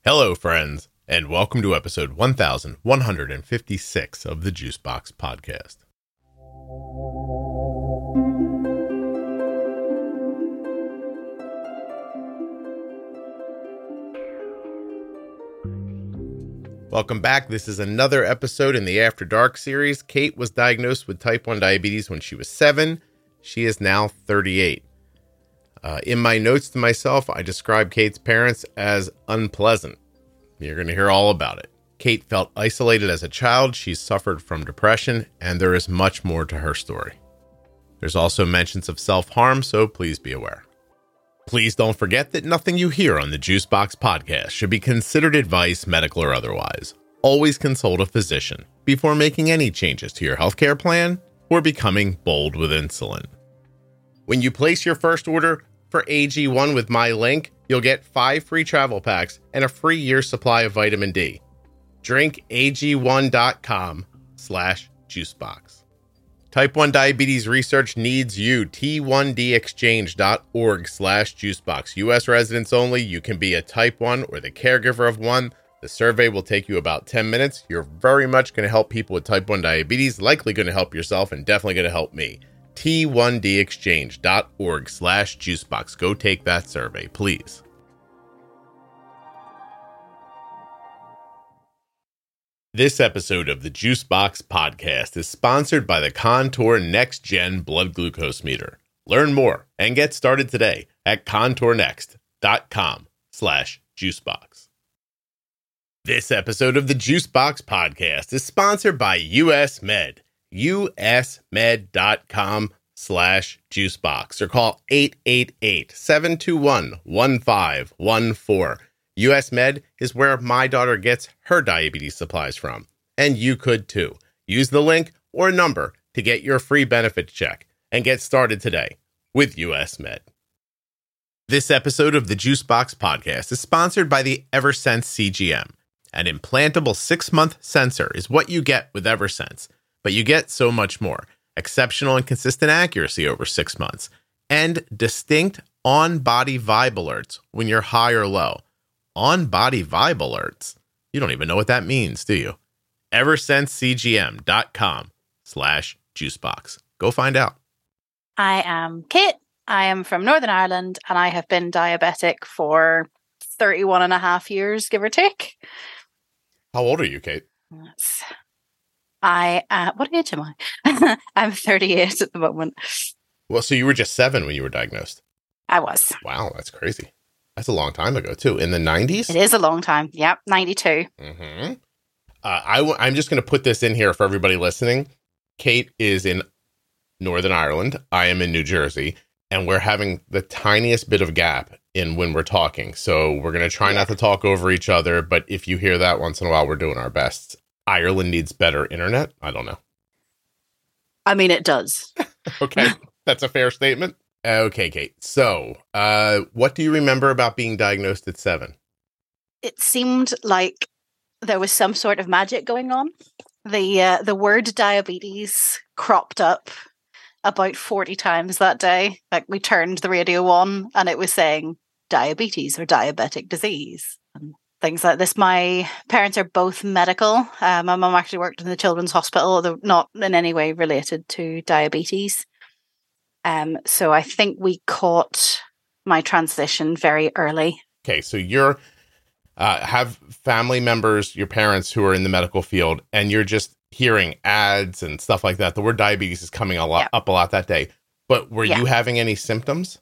Hello, friends, and welcome to episode 1156 of the Juicebox Podcast. Welcome back. This is another episode in the After Dark series. Kate was diagnosed with type 1 diabetes when she was 7. She is now 38. In my notes to myself, I describe Kate's parents as unpleasant. You're going to hear all about it. Kate felt isolated as a child. She suffered from depression, and there is much more to her story. There's also mentions of self-harm, so please be aware. Please don't forget that nothing you hear on the Juicebox Podcast should be considered advice, medical or otherwise. Always consult a physician before making any changes to your healthcare plan or becoming bold with insulin. When you place your first order for AG1 with my link, you'll get 5 free travel packs and a free year's supply of vitamin D. drinkag1.com/juicebox. Type 1 diabetes research needs you. T1dexchange.org/juicebox. U.S. residents only. You can be a type 1 or the caregiver of one. The survey will take you about 10 minutes. You're very much going to help people with type 1 diabetes, likely going to help yourself, and definitely going to help me. T1dexchange.org/juicebox. Go take that survey, please. This episode of the Juicebox Podcast is sponsored by the Contour Next Gen Blood Glucose Meter. Learn more and get started today at contournext.com/juicebox. This episode of the Juicebox Podcast is sponsored by US Med. usmed.com/juicebox or call 888-721-1514. US Med is where my daughter gets her diabetes supplies from, and you could too. Use the link or number to get your free benefit check and get started today with US Med. This episode of the Juicebox Podcast is sponsored by the Eversense CGM. An implantable 6-month sensor is what you get with Eversense, but you get so much more. Exceptional and consistent accuracy over 6 months, and distinct on-body vibe alerts when you're high or low. On-body vibe alerts? You don't even know what that means, do you? eversensecgm.com/juicebox. Go find out. I am Kate. I am from Northern Ireland, and I have been diabetic for 31 and a half years, give or take. How old are you, Kate? What age am I? I'm 38 at the moment. Well, so you were just 7 when you were diagnosed. I was. Wow, that's crazy. That's a long time ago, too. In the 90s? It is a long time. Yep, 92. Mm-hmm. I'm just going to put this in here for everybody listening. Kate is in Northern Ireland. I am in New Jersey. And we're having the tiniest bit of gap in when we're talking. So we're going to try not to talk over each other. But if you hear that once in a while, we're doing our best. Ireland needs better internet? I don't know. I mean, it does. Okay. That's a fair statement. Okay, Kate. So, what do you remember about being diagnosed at 7? It seemed like there was some sort of magic going on. The word diabetes cropped up about 40 times that day. Like, we turned the radio on and it was saying diabetes or diabetic disease and things like this. My parents are both medical. My mum actually worked in the Children's Hospital, although not in any way related to diabetes. So I think we caught my transition very early. Okay, so you're have family members, your parents who are in the medical field, and you're just hearing ads and stuff like that. The word diabetes is coming up a lot that day. But were you having any symptoms?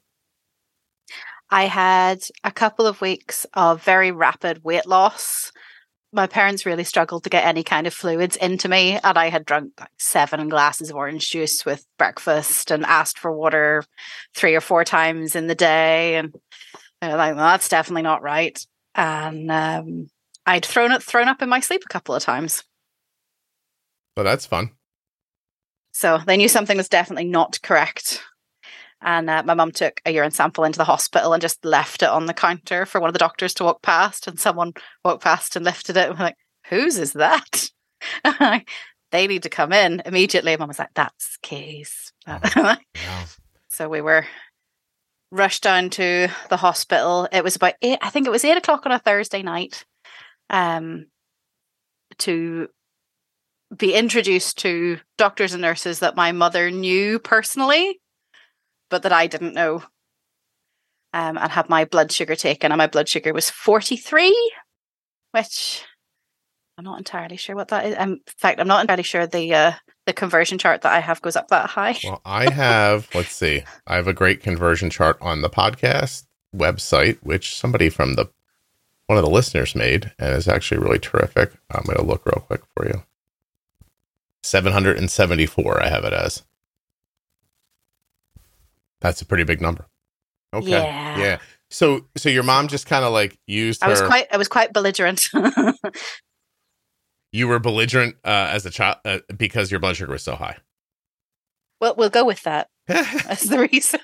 I had a couple of weeks of very rapid weight loss. My parents really struggled to get any kind of fluids into me, and I had drunk like 7 glasses of orange juice with breakfast and asked for water 3 or 4 times in the day, and they're like, well, that's definitely not right. And I'd thrown up in my sleep a couple of times. Well, that's fun. So they knew something was definitely not correct. And my mum took a urine sample into the hospital and just left it on the counter for one of the doctors to walk past. And someone walked past and lifted it. And we're like, whose is that? They need to come in immediately. Mum was like, that's Kay's. Wow. So we were rushed down to the hospital. It was about 8 o'clock on a Thursday night. to be introduced to doctors and nurses that my mother knew personally, but that I didn't know. And had my blood sugar taken, and my blood sugar was 43, which I'm not entirely sure what that is. In fact, I'm not entirely sure the conversion chart that I have goes up that high. Well, I have, let's see, I have a great conversion chart on the podcast website, which somebody from one of the listeners made, and is actually really terrific. I'm going to look real quick for you. 774, I have it as. That's a pretty big number. Okay. Yeah. So your mom just kind of like used her. I was quite belligerent. You were belligerent as a child because your blood sugar was so high. Well, we'll go with that. That's the reason.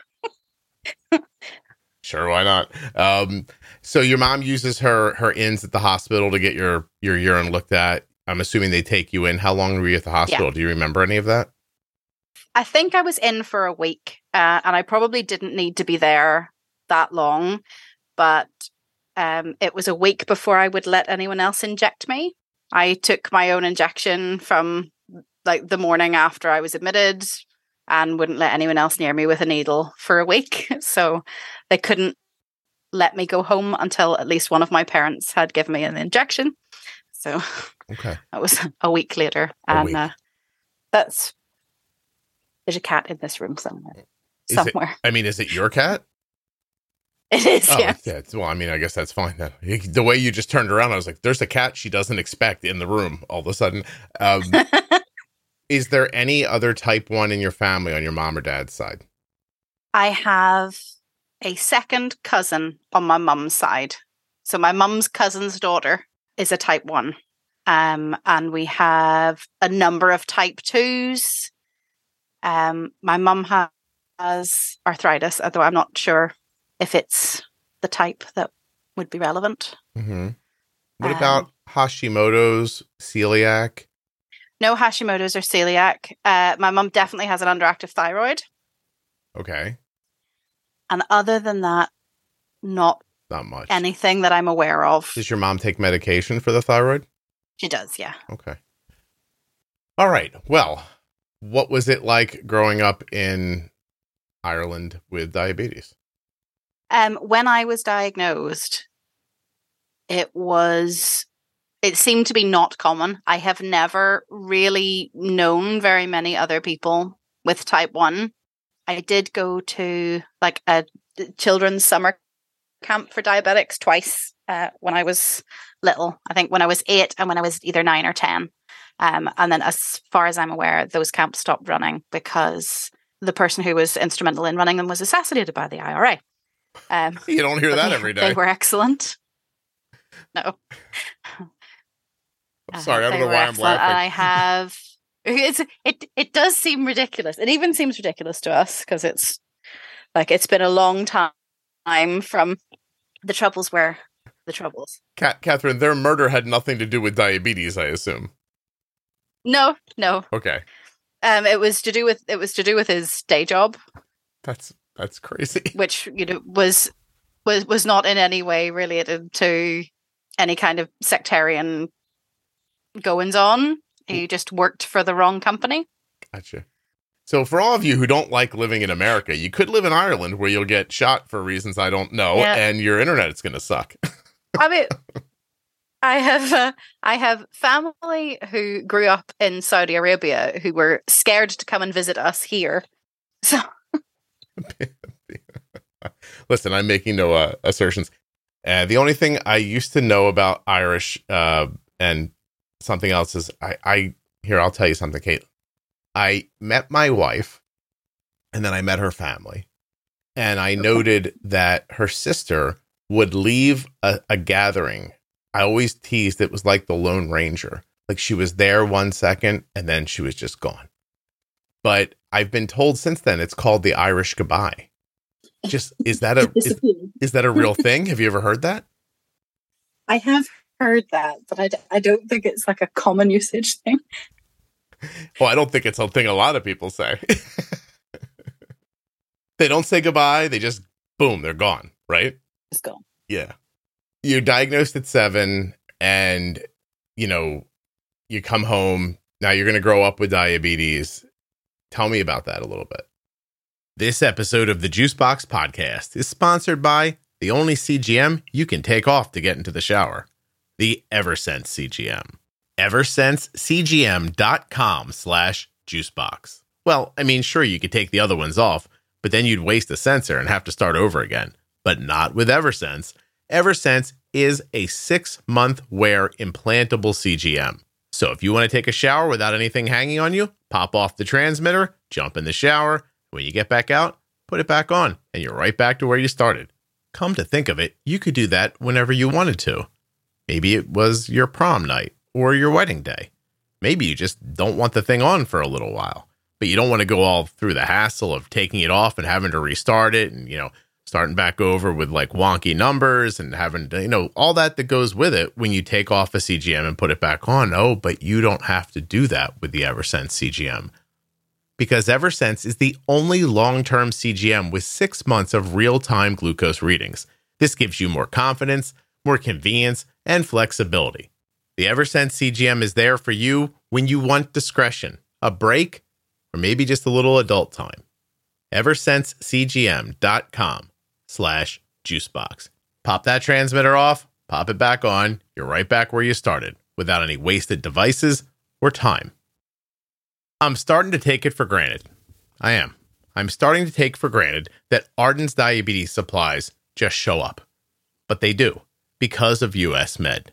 Sure, why not? So your mom uses her ins at the hospital to get your urine looked at. I'm assuming they take you in. How long were you at the hospital? Yeah. Do you remember any of that? I think I was in for a week, and I probably didn't need to be there that long, but it was a week before I would let anyone else inject me. I took my own injection from like the morning after I was admitted and wouldn't let anyone else near me with a needle for a week. So they couldn't let me go home until at least one of my parents had given me an injection. So that was a week later. There's a cat in this room somewhere. Is it your cat? It is, yeah. Well, I mean, I guess that's fine then. The way you just turned around, I was like, there's a cat she doesn't expect in the room all of a sudden. Is there any other type 1 in your family on your mom or dad's side? I have a second cousin on my mum's side. So my mum's cousin's daughter is a type 1. And we have a number of type 2s. My mum has arthritis, although I'm not sure if it's the type that would be relevant. Mm-hmm. What about Hashimoto's, celiac? No Hashimoto's or celiac. My mum definitely has an underactive thyroid. Okay. And other than that, not much. Anything that I'm aware of. Does your mom take medication for the thyroid? She does, yeah. Okay. All right. Well, what was it like growing up in Ireland with diabetes? When I was diagnosed, it seemed to be not common. I have never really known very many other people with type 1. I did go to like a children's summer camp for diabetics twice when I was little. I think when I was 8 and when I was either 9 or 10. And then as far as I'm aware, those camps stopped running because the person who was instrumental in running them was assassinated by the IRA. You don't hear that every day. They were excellent. No. I'm sorry, I don't know why I'm laughing. And I have... It does seem ridiculous. It even seems ridiculous to us because it's been a long time from the troubles were the troubles. Catherine, their murder had nothing to do with diabetes, I assume. No. Okay. It was to do with his day job. That's crazy. Which, was not in any way related to any kind of sectarian goings on. He just worked for the wrong company. Gotcha. So for all of you who don't like living in America, you could live in Ireland where you'll get shot for reasons I don't know, and your internet is going to suck. I mean, I have family who grew up in Saudi Arabia who were scared to come and visit us here. So, listen, I'm making no assertions. The only thing I used to know about Irish and something else is I'll tell you something, Kate. I met my wife, and then I met her family, and I noted that her sister would leave a gathering. I always teased it was like the Lone Ranger. Like she was there 1 second, and then she was just gone. But I've been told since then it's called the Irish goodbye. Is that a real thing? Have you ever heard that? I have heard that, but I don't think it's like a common usage thing. Well, I don't think it's something a lot of people say. They don't say goodbye. They just, boom, they're gone, right? It's gone. Yeah. You're diagnosed at 7. and, you come home. Now you're going to grow up with diabetes. Tell me about that a little bit. This episode of the Juicebox Podcast is sponsored by the only CGM you can take off to get into the shower, the Eversense CGM. EversenseCGM.com/juicebox. Well, I mean, sure, you could take the other ones off, but then you'd waste the sensor and have to start over again. But not with Eversense. Eversense is a 6-month wear implantable CGM. So if you want to take a shower without anything hanging on you, pop off the transmitter, jump in the shower. When you get back out, put it back on, and you're right back to where you started. Come to think of it, you could do that whenever you wanted to. Maybe it was your prom night or your wedding day. Maybe you just don't want the thing on for a little while, but you don't want to go all through the hassle of taking it off and having to restart it and, starting back over with like wonky numbers and having to, all that goes with it when you take off a CGM and put it back on. Oh, but you don't have to do that with the Eversense CGM. Because Eversense is the only long-term CGM with 6 months of real-time glucose readings. This gives you more confidence, more convenience, and flexibility. The Eversense CGM is there for you when you want discretion, a break, or maybe just a little adult time. EversenseCGM.com/juicebox. Pop that transmitter off, pop it back on, you're right back where you started, without any wasted devices or time. I'm starting to take it for granted. I am. I'm starting to take for granted that Arden's diabetes supplies just show up. But they do, because of US Med.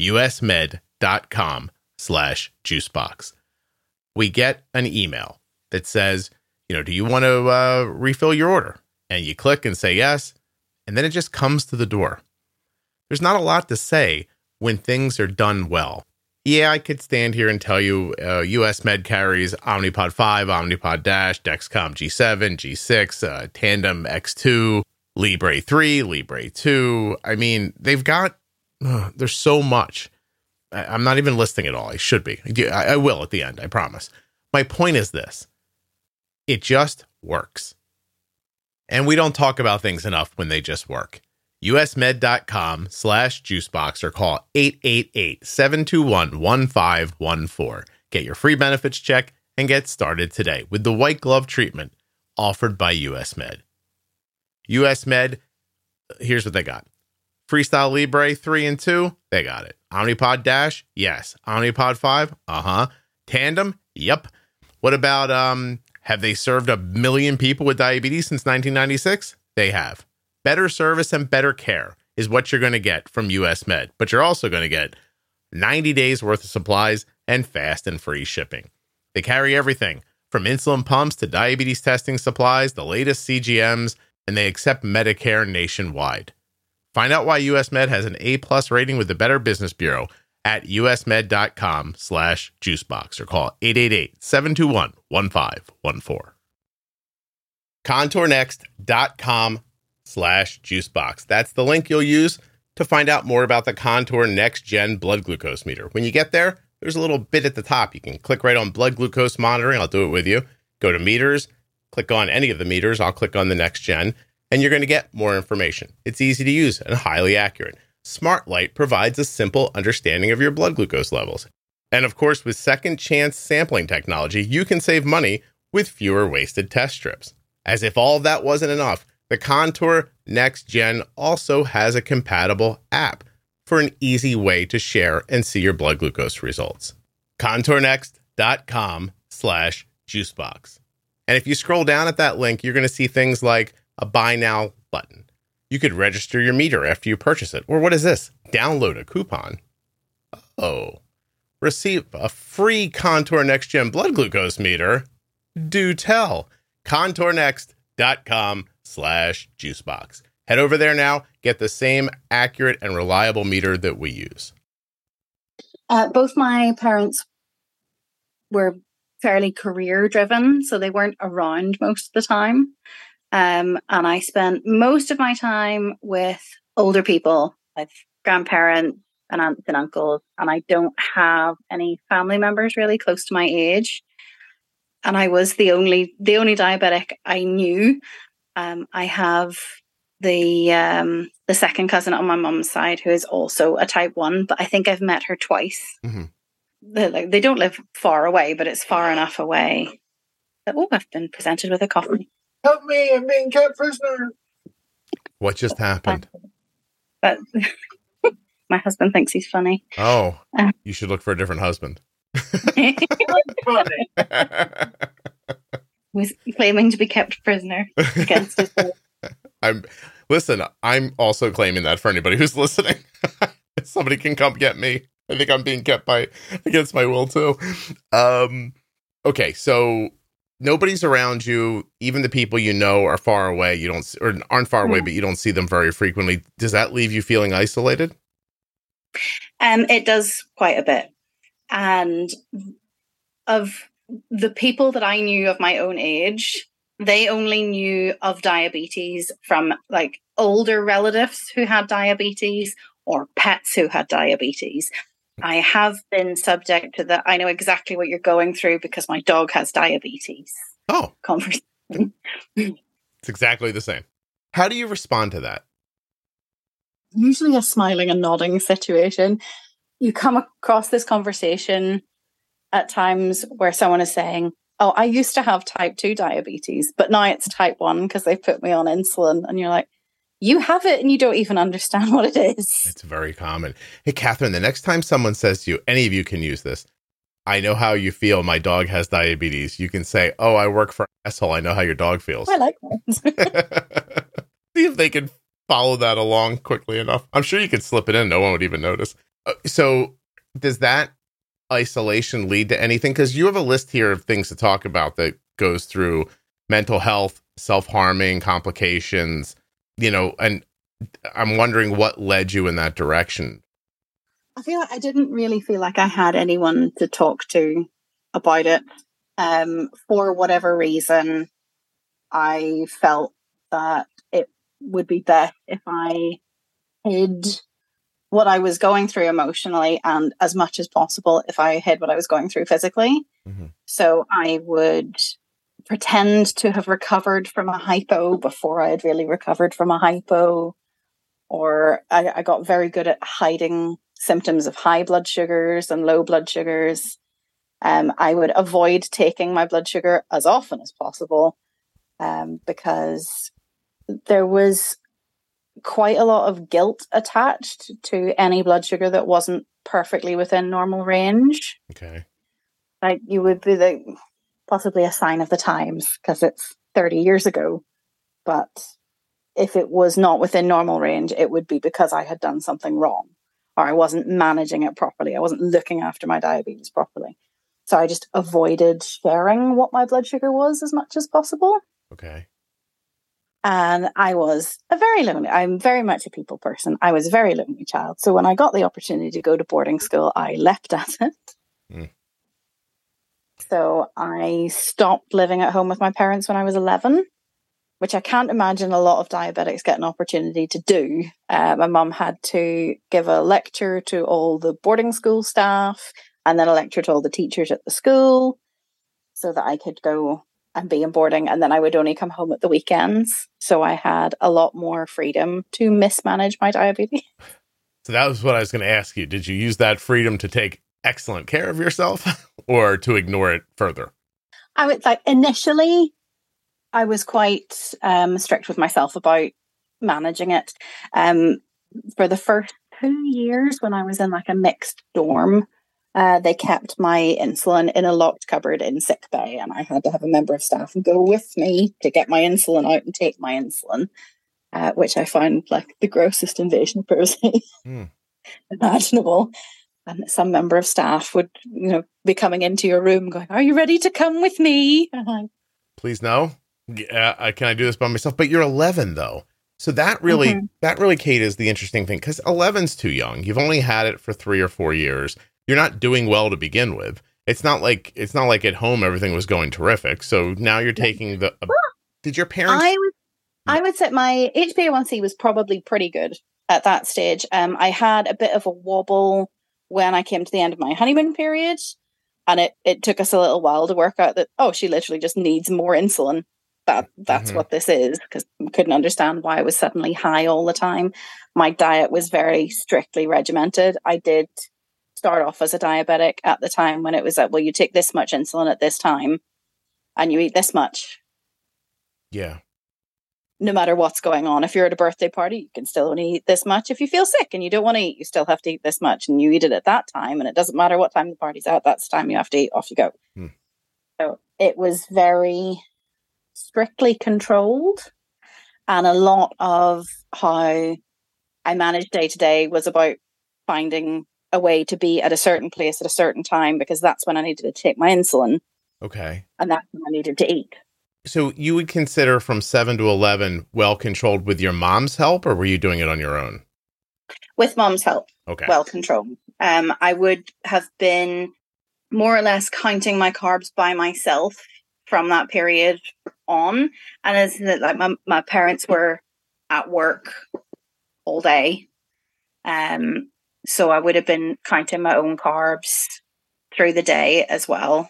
usmed.com/juicebox. We get an email that says, do you want to refill your order? And you click and say yes, and then it just comes to the door. There's not a lot to say when things are done well. Yeah, I could stand here and tell you US Med carries Omnipod 5, Omnipod Dash, Dexcom G7, G6, Tandem X2, Libre 3, Libre 2. I mean, they've got, there's so much. I'm not even listing it all. I should be. I will at the end, I promise. My point is this. It just works. And we don't talk about things enough when they just work. usmed.com/juicebox or call 888-721-1514. Get your free benefits check and get started today with the white glove treatment offered by US Med. US Med, here's what they got. Freestyle Libre 3 and 2, they got it. Omnipod Dash, yes. Omnipod 5, Tandem, yep. What about, have they served 1 million people with diabetes since 1996? They have. Better service and better care is what you're going to get from US Med, but you're also going to get 90 days worth of supplies and fast and free shipping. They carry everything from insulin pumps to diabetes testing supplies, the latest CGMs, and they accept Medicare nationwide. Find out why US Med has an A+ rating with the Better Business Bureau at usmed.com/juicebox or call 888-721-1514. ContourNext.com/juicebox. That's the link you'll use to find out more about the Contour Next Gen blood glucose meter. When you get there, there's a little bit at the top. You can click right on blood glucose monitoring. I'll do it with you. Go to meters, click on any of the meters. I'll click on the Next Gen, and you're going to get more information. It's easy to use and highly accurate. SmartLight provides a simple understanding of your blood glucose levels. And of course, with second chance sampling technology, you can save money with fewer wasted test strips. As if all of that wasn't enough, the Contour Next Gen also has a compatible app for an easy way to share and see your blood glucose results. ContourNext.com/juicebox. And if you scroll down at that link, you're going to see things like a buy now button. You could register your meter after you purchase it. Or what is this? Download a coupon. Oh, receive a free Contour Next Gen blood glucose meter. Do tell. ContourNext.com/juicebox. Head over there now. Get the same accurate and reliable meter that we use. Both my parents were fairly career driven, so they weren't around most of the time. And I spent most of my time with older people, like grandparents and aunts and uncles, and I don't have any family members really close to my age. And I was the only diabetic I knew. I have the the second cousin on my mum's side who is also a type 1, but I think I've met her twice. Mm-hmm. They don't live far away, but it's far enough away that, I've been presented with a coffee. Help me, I'm being kept prisoner. What just happened? But my husband thinks he's funny. Oh, you should look for a different husband. He's claiming to be kept prisoner against his will. I'm also claiming that for anybody who's listening. Somebody can come get me. I think I'm being kept against my will too. Okay, so nobody's around you. Even the people you know are far away. You don't, or aren't far away, but you don't see them very frequently. Does that leave you feeling isolated? It does quite a bit. And of the people that I knew of my own age, they only knew of diabetes from like older relatives who had diabetes or pets who had diabetes. I have been subject to that. I know exactly what you're going through because my dog has diabetes. Oh, conversation. It's exactly the same. How do you respond to that? Usually a smiling and nodding situation. You come across this conversation at times where someone is saying, oh, I used to have type 2 diabetes, but now it's type 1 because they put me on insulin. And you're like, you have it and you don't even understand what it is. It's very common. Hey, Catherine, the next time someone says to you, any of you can use this, I know how you feel. My dog has diabetes. You can say, oh, I work for an asshole. I know how your dog feels. I like that. See if they can follow that along quickly enough. I'm sure you could slip it in. No one would even notice. So does that isolation lead to anything? Because you have a list here of things to talk about that goes through mental health, self-harming, complications, and I'm wondering what led you in that direction. I feel like I didn't really feel like I had anyone to talk to about it. For whatever reason, I felt that it would be best if I hid what I was going through emotionally, and as much as possible, if I hid what I was going through physically. Mm-hmm. So I would pretend to have recovered from a hypo before I had really recovered from a hypo. Or I got very good at hiding symptoms of high blood sugars and low blood sugars. I would avoid taking my blood sugar as often as possible because there was quite a lot of guilt attached to any blood sugar that wasn't perfectly within normal range. Okay. Like you would be possibly a sign of the times because it's 30 years ago. But if it was not within normal range, it would be because I had done something wrong or I wasn't managing it properly. I wasn't looking after my diabetes properly. So I just avoided sharing what my blood sugar was as much as possible. Okay. And I'm very much a people person. I was a very lonely child. So when I got the opportunity to go to boarding school, I leapt at it. Mm. So I stopped living at home with my parents when I was 11, which I can't imagine a lot of diabetics get an opportunity to do. My mum had to give a lecture to all the boarding school staff and then a lecture to all the teachers at the school so that I could go and be in boarding, and then I would only come home at the weekends. So I had a lot more freedom to mismanage my diabetes. So that was what I was going to ask you. Did you use that freedom to take excellent care of yourself or to ignore it further? I would initially I was quite strict with myself about managing it. For the first 2 years when I was in a mixed dorm, they kept my insulin in a locked cupboard in sick bay, and I had to have a member of staff go with me to get my insulin out and take my insulin, which I found the grossest invasion of privacy imaginable. And some member of staff would, be coming into your room going, "Are you ready to come with me?" Please no. Can I do this by myself? But you're 11 though. So that really, Kate, is the interesting thing, because 11's too young. You've only had it for 3 or 4 years. You're not doing well to begin with. It's not like at home everything was going terrific. So now you're taking did your parents? I would say my HbA1c was probably pretty good at that stage. I had a bit of a wobble when I came to the end of my honeymoon period, and it took us a little while to work out that, she literally just needs more insulin that's what this is, because I couldn't understand why I was suddenly high all the time. My diet was very strictly regimented. I did start off as a diabetic at the time when it was like, well, you take this much insulin at this time and you eat this much. Yeah. No matter what's going on. If you're at a birthday party, you can still only eat this much. If you feel sick and you don't want to eat, you still have to eat this much, and you eat it at that time, and it doesn't matter what time the party's at, that's the time you have to eat, off you go. So it was very strictly controlled, and a lot of how I managed day to day was about finding a way to be at a certain place at a certain time, because that's when I needed to take my insulin. Okay. And that's when I needed to eat. So you would consider from 7 to 11 well controlled with your mom's help, or were you doing it on your own? With mom's help. Okay. Well controlled. I would have been more or less counting my carbs by myself from that period on. And as like my parents were at work all day. So I would have been counting my own carbs through the day as well.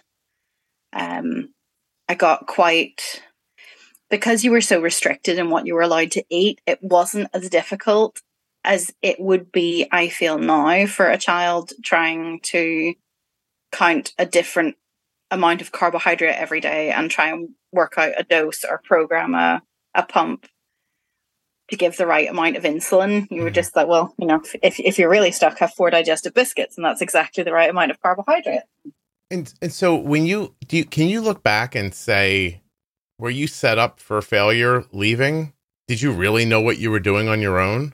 I got quite, because you were so restricted in what you were allowed to eat, it wasn't as difficult as it would be, I feel now, for a child trying to count a different amount of carbohydrate every day and try and work out a dose or program a pump to give the right amount of insulin. You were just like, well, if you're really stuck, have 4 digestive biscuits, and that's exactly the right amount of carbohydrate. And so when can you look back and say, were you set up for failure leaving? Did you really know what you were doing on your own?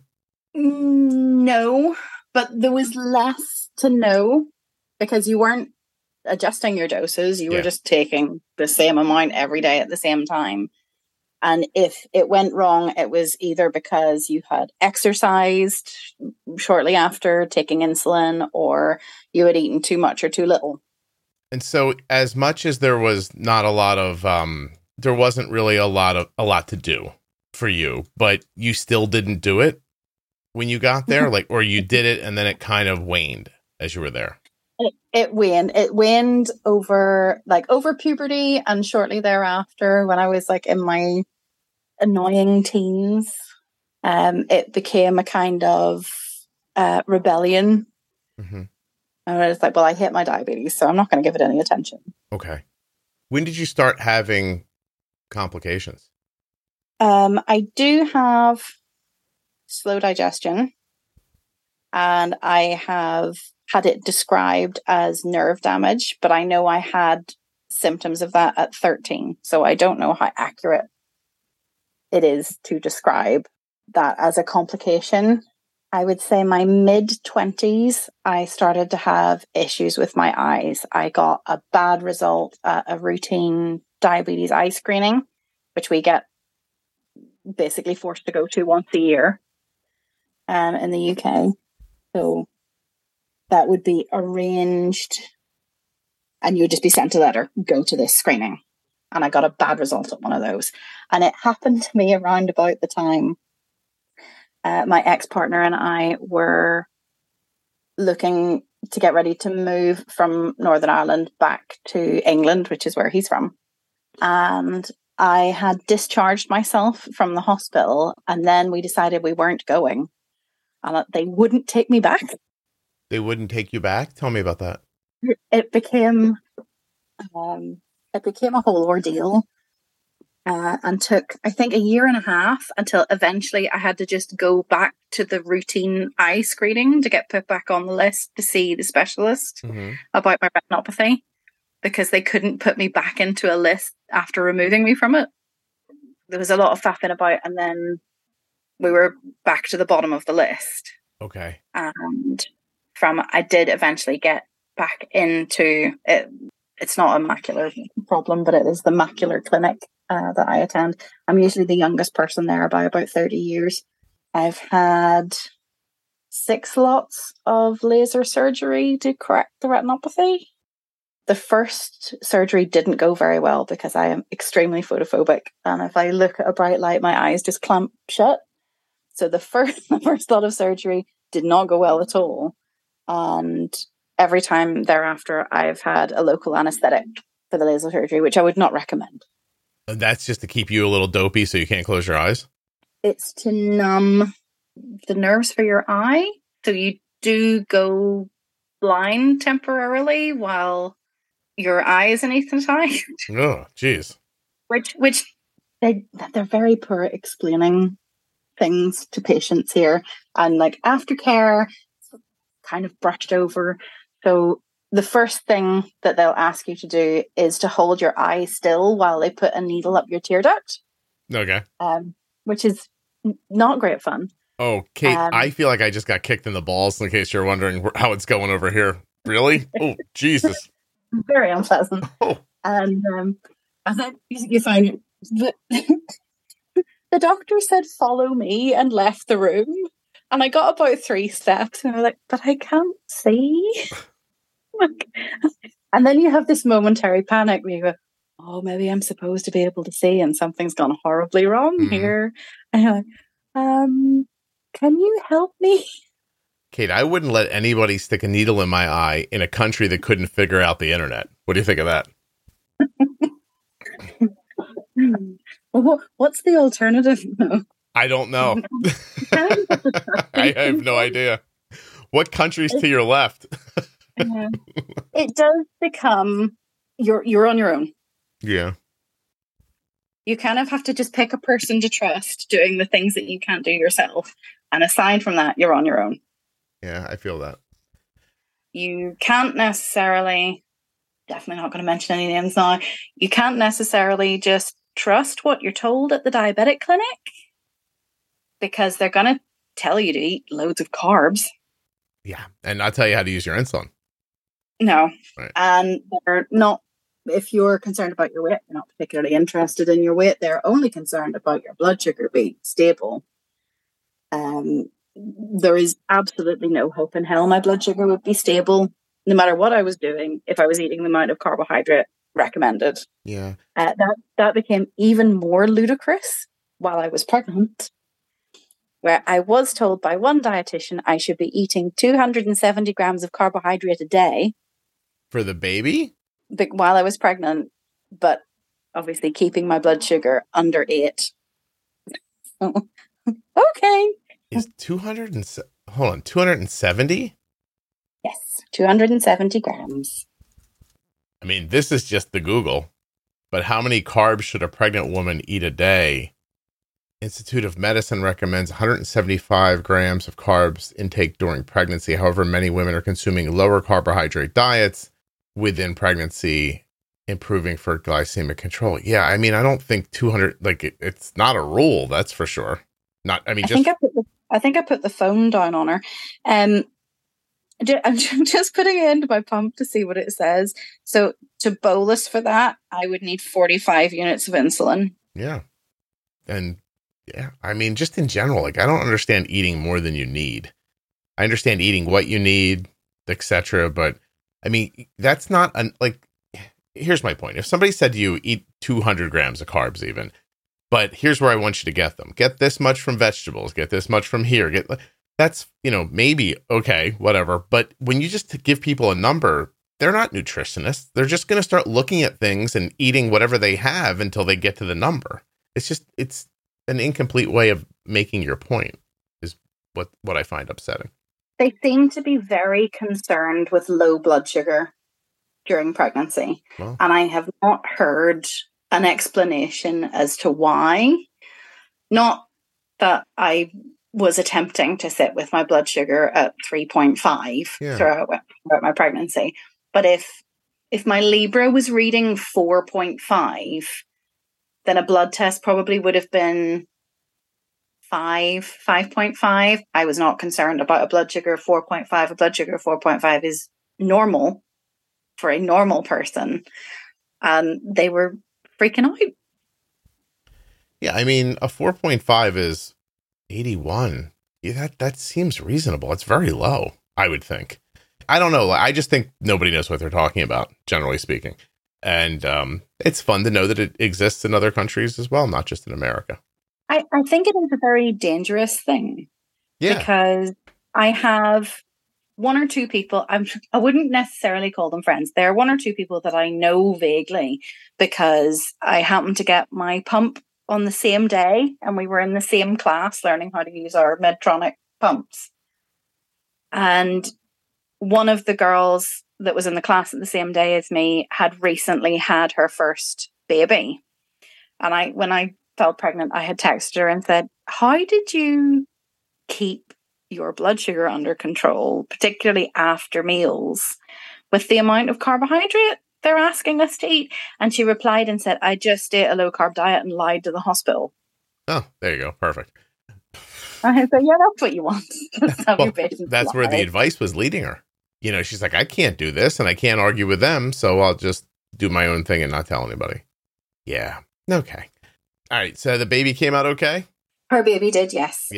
No, but there was less to know, because you weren't adjusting your doses. You were just taking the same amount every day at the same time. And if it went wrong, it was either because you had exercised shortly after taking insulin, or you had eaten too much or too little. And so as much as there was not a lot of, there wasn't really a lot to do for you, but you still didn't do it when you got there, or you did it and then it kind of waned as you were there. It waned. It waned over puberty, and shortly thereafter, when I was in my annoying teens, it became a kind of rebellion. Mm-hmm. And I was like, well, I hate my diabetes, so I'm not going to give it any attention. Okay. When did you start having complications? I do have slow digestion, and I have had it described as nerve damage, but I know I had symptoms of that at 13, so I don't know how accurate it is to describe that as a complication. I would say my mid-20s, I started to have issues with my eyes. I got a bad result at a routine diabetes eye screening, which we get basically forced to go to once a year in the UK. So that would be arranged, and you would just be sent a letter, go to this screening. And I got a bad result at one of those. And it happened to me around about the time my ex-partner and I were looking to get ready to move from Northern Ireland back to England, which is where he's from. And I had discharged myself from the hospital, and then we decided we weren't going, and that they wouldn't take me back. They wouldn't take you back? Tell me about that. It became a whole ordeal. And took, I think, a year and a half until eventually I had to just go back to the routine eye screening to get put back on the list to see the specialist about my retinopathy, because they couldn't put me back into a list after removing me from it. There was a lot of faffing about, and then we were back to the bottom of the list. Okay. And I did eventually get back into it. It's not a macular problem, but it is the macular clinic that I attend. I'm usually the youngest person there by about 30 years. I've had 6 lots of laser surgery to correct the retinopathy. The first surgery didn't go very well because I am extremely photophobic, and if I look at a bright light, my eyes just clamp shut. So the first lot of surgery did not go well at all, and every time thereafter I've had a local anesthetic for the laser surgery, which I would not recommend. And that's just to keep you a little dopey so you can't close your eyes? It's to numb the nerves for your eye. So you do go blind temporarily while your eye is anesthetized. Oh, geez. Which they're very poor at explaining things to patients here. And like aftercare, kind of brushed over. So the first thing that they'll ask you to do is to hold your eye still while they put a needle up your tear duct. Okay. Which is not great fun. Oh, Kate, I feel like I just got kicked in the balls in case you're wondering how it's going over here. Really? Oh, Jesus. Very unpleasant. Oh. And then you find that the doctor said, follow me, and left the room. And I got about 3 steps and I was like, but I can't see. And then you have this momentary panic where you go, oh, maybe I'm supposed to be able to see and something's gone horribly wrong here. And you're like, can you help me? Kate, I wouldn't let anybody stick a needle in my eye in a country that couldn't figure out the internet. What do you think of that? Well, what's the alternative? No. I don't know. I have no idea. What country's to your left? It does become you're on your own. Yeah. You kind of have to just pick a person to trust doing the things that you can't do yourself. And aside from that, you're on your own. Yeah, I feel that. You can't necessarily, definitely not going to mention any names now, you can't necessarily just trust what you're told at the diabetic clinic because they're going to tell you to eat loads of carbs. Yeah, and I'll tell you how to use your insulin. No. Right. And they're not, if you're concerned about your weight, they're not particularly interested in your weight. They're only concerned about your blood sugar being stable. There is absolutely no hope in hell my blood sugar would be stable no matter what I was doing if I was eating the amount of carbohydrate recommended. Yeah. That became even more ludicrous while I was pregnant, where I was told by one dietitian I should be eating 270 grams of carbohydrate a day. For the baby? While I was pregnant, but obviously keeping my blood sugar under 8. Okay. Is 270? Yes, 270 grams. I mean, this is just the Google, but how many carbs should a pregnant woman eat a day? Institute of Medicine recommends 175 grams of carbs intake during pregnancy. However, many women are consuming lower carbohydrate diets within pregnancy, improving for glycemic control. Yeah, I mean, I don't think 200, it's not a rule, that's for sure. I think I put the phone down on her. I'm just putting it into my pump to see what it says. So to bolus for that, I would need 45 units of insulin. Yeah. And yeah, I mean, just in general, I don't understand eating more than you need. I understand eating what you need, etc. But I mean, that's not here's my point. If somebody said to you, eat 200 grams of carbs even, but here's where I want you to get them. Get this much from vegetables, get this much from here, that's, maybe okay, whatever. But when you just give people a number, they're not nutritionists. They're just going to start looking at things and eating whatever they have until they get to the number. It's an incomplete way of making your point is what I find upsetting. They seem to be very concerned with low blood sugar during pregnancy. Well, and I have not heard an explanation as to why. Not that I was attempting to sit with my blood sugar at 3.5 throughout my pregnancy. But if my Libra was reading 4.5, then a blood test probably would have been 5.5. I was not concerned about a blood sugar of 4.5. A blood sugar of 4.5 is normal for a normal person. And they were freaking out. Yeah, I mean, a 4.5 is 81. Yeah, that seems reasonable. It's very low, I would think. I don't know. I just think nobody knows what they're talking about, generally speaking. And it's fun to know that it exists in other countries as well, not just in America. I think it is a very dangerous thing. Yeah. Because I have one or two people, I wouldn't necessarily call them friends. There are one or two people that I know vaguely because I happened to get my pump on the same day and we were in the same class learning how to use our Medtronic pumps. And one of the girls that was in the class at the same day as me had recently had her first baby. And when I felt pregnant, I had texted her and said, how did you keep your blood sugar under control, particularly after meals, with the amount of carbohydrate they're asking us to eat? And she replied and said, I just ate a low carb diet and lied to the hospital. Oh, there you go. Perfect. I said, yeah, that's what you want. Well, that's where the advice was leading her. You know, she's like, I can't do this and I can't argue with them, so I'll just do my own thing and not tell anybody. Yeah. Okay. All right. So the baby came out okay? Her baby did, yes.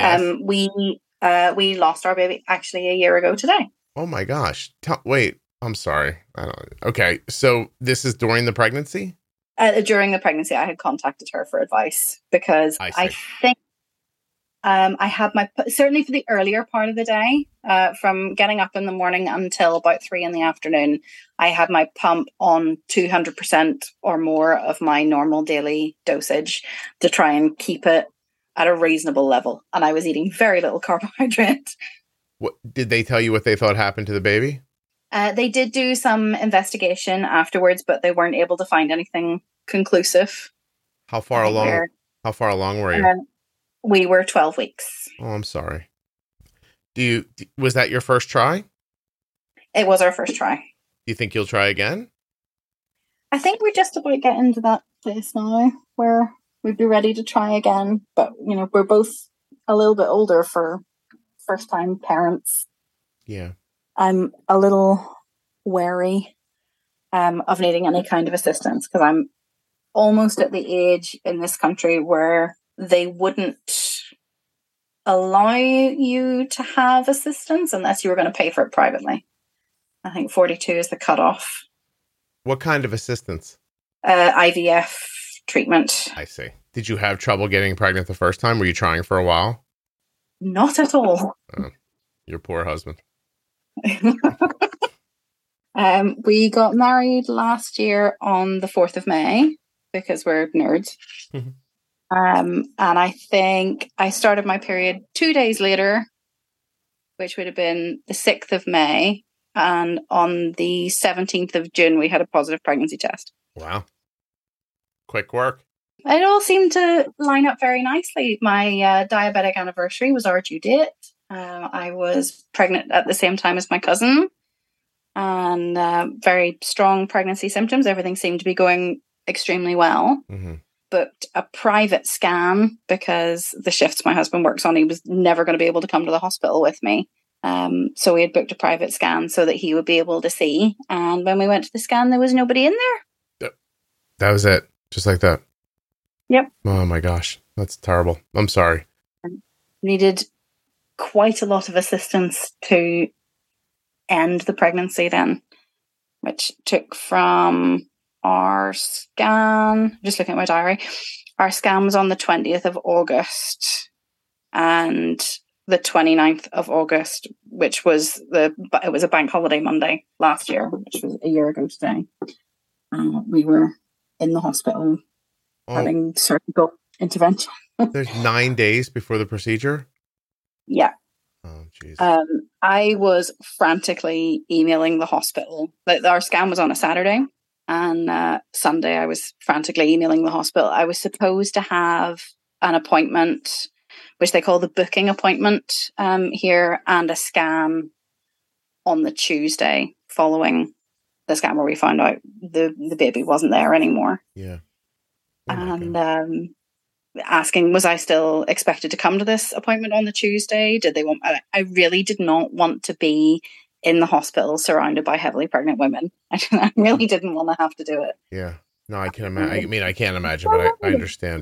We lost our baby actually a year ago today. Oh my gosh. Wait, I'm sorry. Okay. So this is during the pregnancy? During the pregnancy, I had contacted her for advice because I think I had certainly for the earlier part of the day, from getting up in the morning until about 3 p.m, I had my pump on 200% or more of my normal daily dosage to try and keep it at a reasonable level. And I was eating very little carbohydrate. What did they tell you what they thought happened to the baby? They did do some investigation afterwards, but they weren't able to find anything conclusive. How far along were you? We were 12 weeks. Oh, I'm sorry. Was that your first try? It was our first try. Do you think you'll try again? I think we're just about getting to that place now where we'd be ready to try again. But, we're both a little bit older for first-time parents. Yeah. I'm a little wary of needing any kind of assistance because I'm almost at the age in this country where they wouldn't allow you to have assistance unless you were going to pay for it privately. I think 42 is the cutoff. What kind of assistance? IVF treatment. I see. Did you have trouble getting pregnant the first time? Were you trying for a while? Not at all. Oh, your poor husband. We got married last year on the 4th of May because we're nerds. And I think I started my period 2 days later, which would have been the 6th of May. And on the 17th of June, we had a positive pregnancy test. Wow. Quick work. It all seemed to line up very nicely. My diabetic anniversary was our due date. I was pregnant at the same time as my cousin. And very strong pregnancy symptoms. Everything seemed to be going extremely well. Mm-hmm. Booked a private scan because the shifts my husband works on, he was never going to be able to come to the hospital with me. So we had booked a private scan so that he would be able to see. And when we went to the scan, there was nobody in there. That was it. Just like that. Yep. Oh my gosh. That's terrible. I'm sorry. Needed quite a lot of assistance to end the pregnancy then, which took from our scan, just looking at my diary, our scan was on the 20th of August and the 29th of August, which was it was a bank holiday Monday last year, which was a year ago today. We were in the hospital having surgical intervention. There's 9 days before the procedure? Yeah. Oh, jeez. I was frantically emailing the hospital. Our scan was on a Saturday. And Sunday, I was frantically emailing the hospital. I was supposed to have an appointment, which they call the booking appointment here, and a scan on the Tuesday following the scan where we found out the baby wasn't there anymore. Yeah. Oh and asking, was I still expected to come to this appointment on the Tuesday? Did they want? I really did not want to be in the hospital surrounded by heavily pregnant women. I really didn't want to have to do it. Yeah. No, I can imagine. I mean, I can't imagine, but I understand.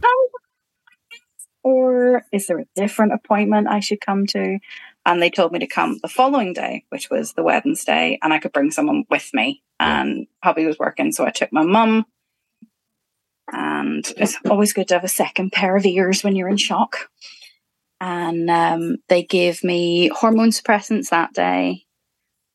Or is there a different appointment I should come to? And they told me to come the following day, which was the Wednesday, and I could bring someone with me. And hubby was working, so I took my mum. And it's always good to have a second pair of ears when you're in shock. And they gave me hormone suppressants that day.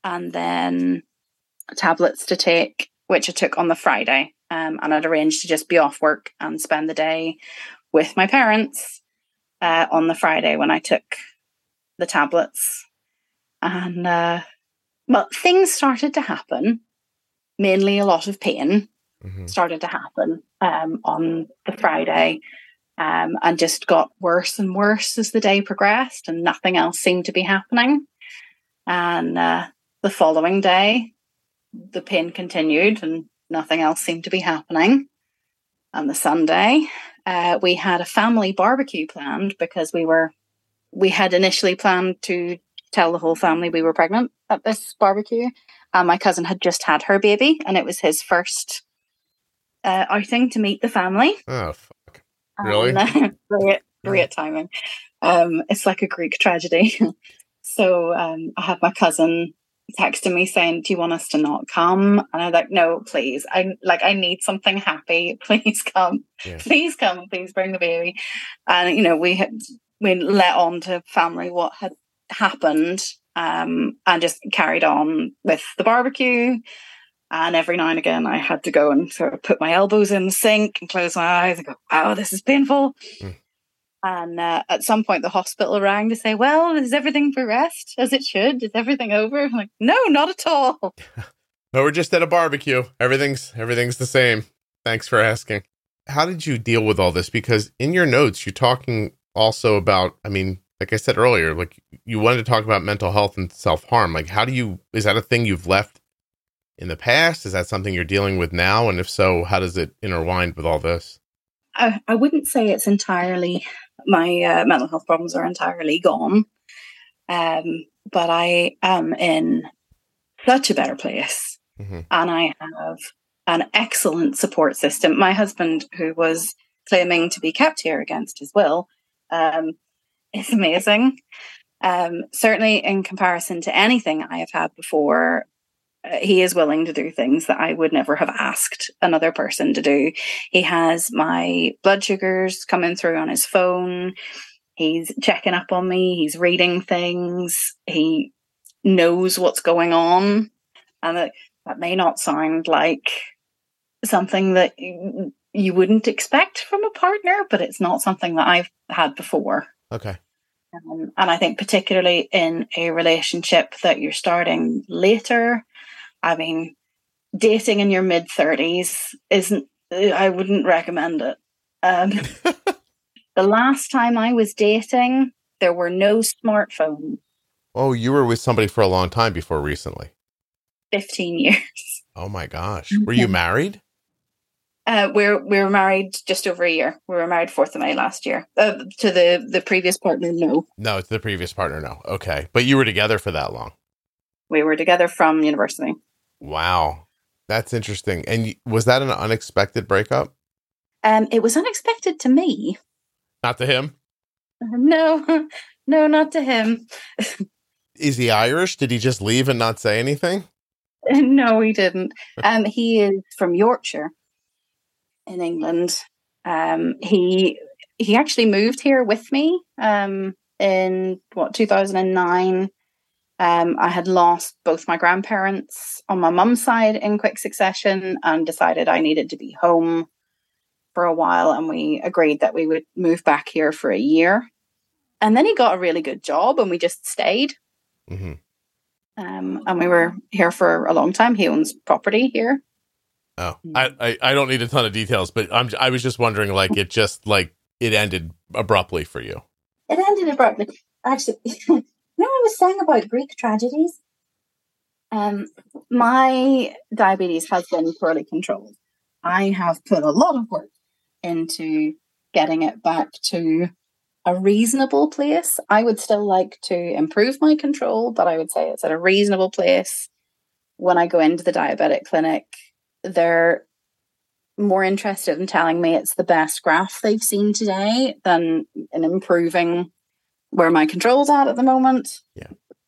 and then tablets to take, which I took on the Friday. And I'd arranged to just be off work and spend the day with my parents on the Friday when I took the tablets. And, well, things started to happen, mainly a lot of pain started to happen on the Friday, and just got worse and worse as the day progressed, and nothing else seemed to be happening. And the following day, the pain continued and nothing else seemed to be happening. On the Sunday, we had a family barbecue planned because we had initially planned to tell the whole family we were pregnant at this barbecue. My cousin had just had her baby, and it was his first outing to meet the family. Oh, fuck. Really? Great timing. It's like a Greek tragedy. So I had my cousin texting me saying, "Do you want us to not come?" And I'm like, "No, please. I need something happy. Please come. Yeah. Please come. Please bring the baby." And we let on to family what had happened, and just carried on with the barbecue. And every now and again, I had to go and sort of put my elbows in the sink and close my eyes and go, "Wow, this is painful." And at some point, the hospital rang to say, "Well, is everything progressed as it should? Is everything over?" I'm like, "No, not at all." No, we're just at a barbecue. Everything's the same. Thanks for asking. How did you deal with all this? Because in your notes, you're talking also about, I mean, like I said earlier, like you wanted to talk about mental health and self-harm. Like, is that a thing you've left in the past? Is that something you're dealing with now? And if so, how does it intertwine with all this? I wouldn't say it's entirely, my mental health problems are entirely gone. But I am in such a better place. And I have an excellent support system. My husband, who was claiming to be kept here against his will, is amazing. Certainly in comparison to anything I have had before, he is willing to do things that I would never have asked another person to do. He has my blood sugars coming through on his phone. He's checking up on me. He's reading things. He knows what's going on. And that may not sound like something that you wouldn't expect from a partner, but it's not something that I've had before. Okay. And I think particularly in a relationship that you're starting later, I mean, dating in your mid-30s I wouldn't recommend it. The last time I was dating, there were no smartphones. Oh, you were with somebody for a long time before recently. 15 years. Oh my gosh. Were you married? We were married just over a year. We were married 4th of May last year. To the previous partner, no. No, to the previous partner, no. Okay. But you were together for that long? We were together from university. Wow. That's interesting. And was that an unexpected breakup? It was unexpected to me. Not to him? No, not to him. Is he Irish? Did he just leave and not say anything? No, he didn't. He is from Yorkshire in England. He actually moved here with me in 2009. I had lost both my grandparents on my mum's side in quick succession and decided I needed to be home for a while, and we agreed that we would move back here for a year. And then he got a really good job and we just stayed. Mm-hmm. And we were here for a long time. He owns property here. Oh, I don't need a ton of details, but I was just wondering, like, it ended abruptly for you. It ended abruptly. Actually, I was saying about Greek tragedies. My diabetes has been poorly controlled. I have put a lot of work into getting it back to a reasonable place. I would still like to improve my control, but I would say it's at a reasonable place. When I go into the diabetic clinic, they're more interested in telling me it's the best graph they've seen today than in improving where my control's at the moment. Yeah.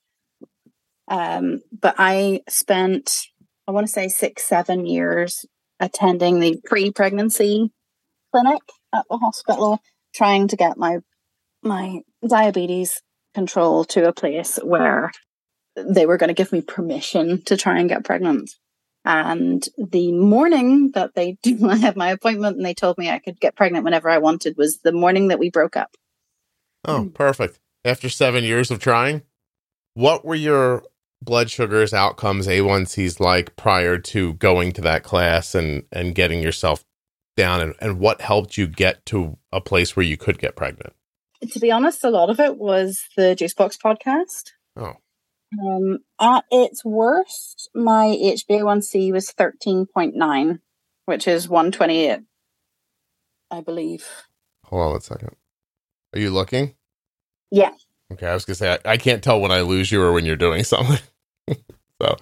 But I spent, I want to say 6-7 years attending the pre-pregnancy clinic at the hospital, trying to get my diabetes control to a place where they were going to give me permission to try and get pregnant. And the morning that I had my appointment and they told me I could get pregnant whenever I wanted was the morning that we broke up. Oh, perfect. After 7 years of trying, what were your blood sugars, outcomes, A1Cs like prior to going to that class and getting yourself down? And what helped you get to a place where you could get pregnant? To be honest, a lot of it was the Juicebox podcast. Oh. At its worst, my HbA1c was 13.9, which is 128, I believe. Hold on 1 second. Are you looking? Yeah. Okay, I was going to say, I can't tell when I lose you or when you're doing something. So,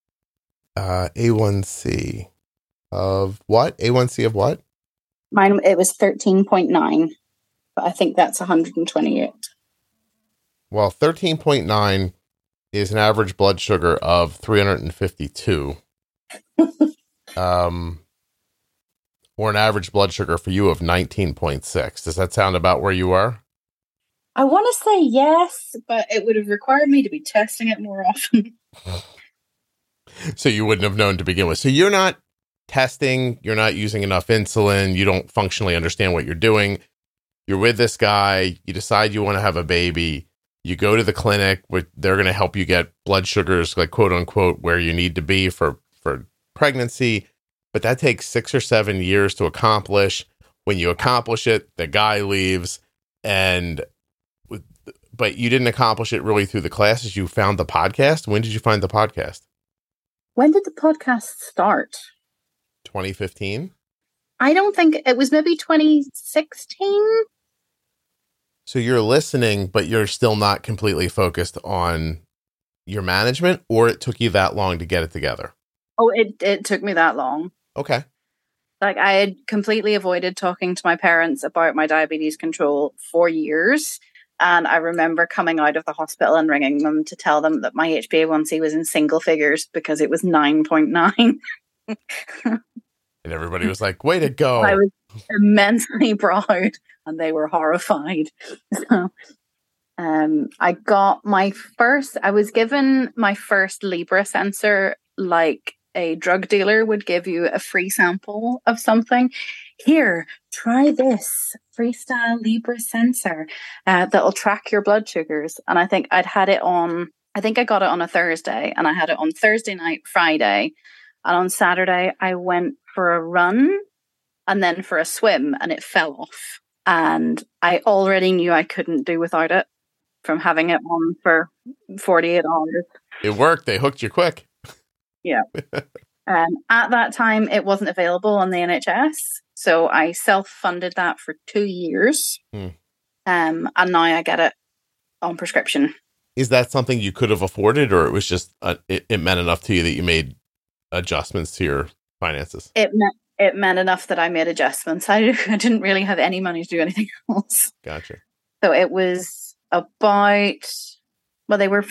A1C of what? A1C of what? Mine, it was 13.9, but I think that's 128. Well, 13.9 is an average blood sugar of 352. Or an average blood sugar for you of 19.6. Does that sound about where you are? I want to say yes, but it would have required me to be testing it more often. So you wouldn't have known to begin with. So you're not testing, you're not using enough insulin, you don't functionally understand what you're doing. You're with this guy, you decide you want to have a baby, you go to the clinic where they're going to help you get blood sugars, like quote unquote, where you need to be for pregnancy. But that takes 6 or 7 years to accomplish. When you accomplish it, the guy leaves, but you didn't accomplish it really through the classes. You found the podcast. When did you find the podcast? When did the podcast start? 2015? I don't think it was, maybe 2016. So you're listening, but you're still not completely focused on your management, or it took you that long to get it together? Oh, it took me that long. Okay. Like, I had completely avoided talking to my parents about my diabetes control for years. And I remember coming out of the hospital and ringing them to tell them that my HbA1c was in single figures because it was 9.9. And everybody was like, way to go. I was immensely proud and they were horrified. So I was given my first Libra sensor like a drug dealer would give you a free sample of something. Here, try this Freestyle Libra sensor that'll track your blood sugars. And I think I got it on a Thursday, and I had it on Thursday night, Friday. And on Saturday, I went for a run and then for a swim, and it fell off. And I already knew I couldn't do without it from having it on for 48 hours. It worked. They hooked you quick. Yeah. At that time, it wasn't available on the NHS. So I self-funded that for 2 years. And now I get it on prescription. Is that something you could have afforded, or it was just, it meant enough to you that you made adjustments to your finances? It meant enough that I made adjustments. I didn't really have any money to do anything else. Gotcha. So it was about, they were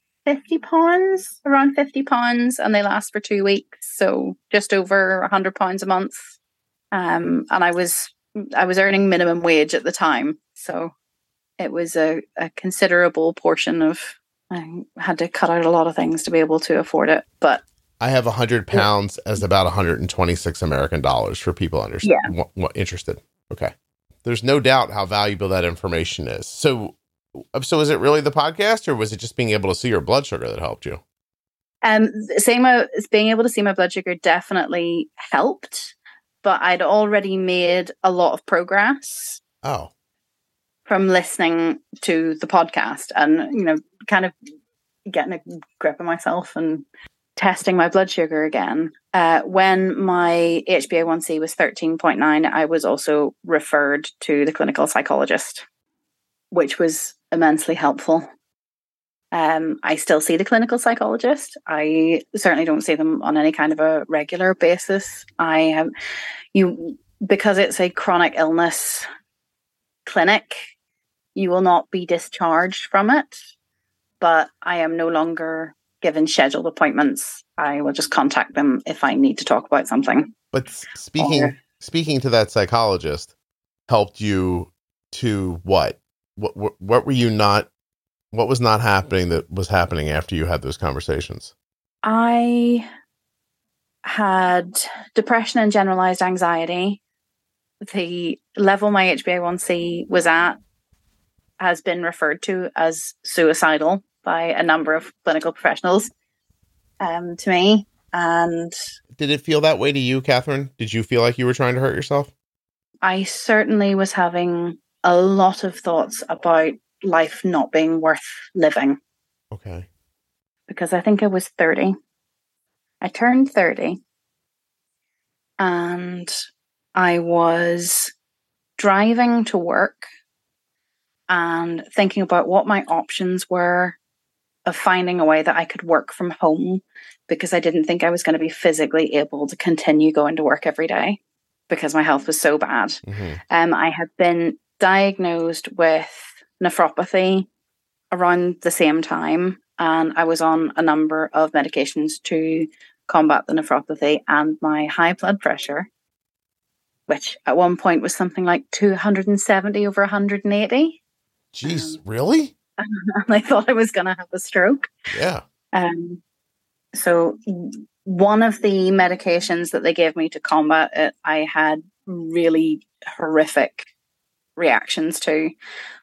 £50, around £50, and they last for 2 weeks. So just over £100 a month. And I was earning minimum wage at the time. So it was a considerable portion of, I had to cut out a lot of things to be able to afford it. But I have 100 pounds as about 126 American dollars for people interested. Okay. There's no doubt how valuable that information is. So is it really the podcast, or was it just being able to see your blood sugar that helped you? Being able to see my blood sugar definitely helped, but I'd already made a lot of progress. Oh. From listening to the podcast and, kind of getting a grip of myself and testing my blood sugar again. When my HbA1c was 13.9, I was also referred to the clinical psychologist, which was immensely helpful. I still see the clinical psychologist. I certainly don't see them on any kind of a regular basis. Because it's a chronic illness clinic, you will not be discharged from it, but I am no longer given scheduled appointments. I will just contact them if I need to talk about something. But speaking to that psychologist helped you to what? What were you not What was not happening that was happening after you had those conversations? I had depression and generalized anxiety. The level my HbA1c was at has been referred to as suicidal by a number of clinical professionals to me. And did it feel that way to you, Catherine? Did you feel like you were trying to hurt yourself? I certainly was having a lot of thoughts about life not being worth living. Okay. Because I think I was 30. I turned 30 and I was driving to work and thinking about what my options were of finding a way that I could work from home, because I didn't think I was going to be physically able to continue going to work every day because my health was so bad. Mm-hmm. I had been diagnosed with nephropathy around the same time, and I was on a number of medications to combat the nephropathy and my high blood pressure, which at one point was something like 270 over 180. Jeez, really? And I thought I was going to have a stroke. Yeah. So one of the medications that they gave me to combat it, I had really horrific reactions to.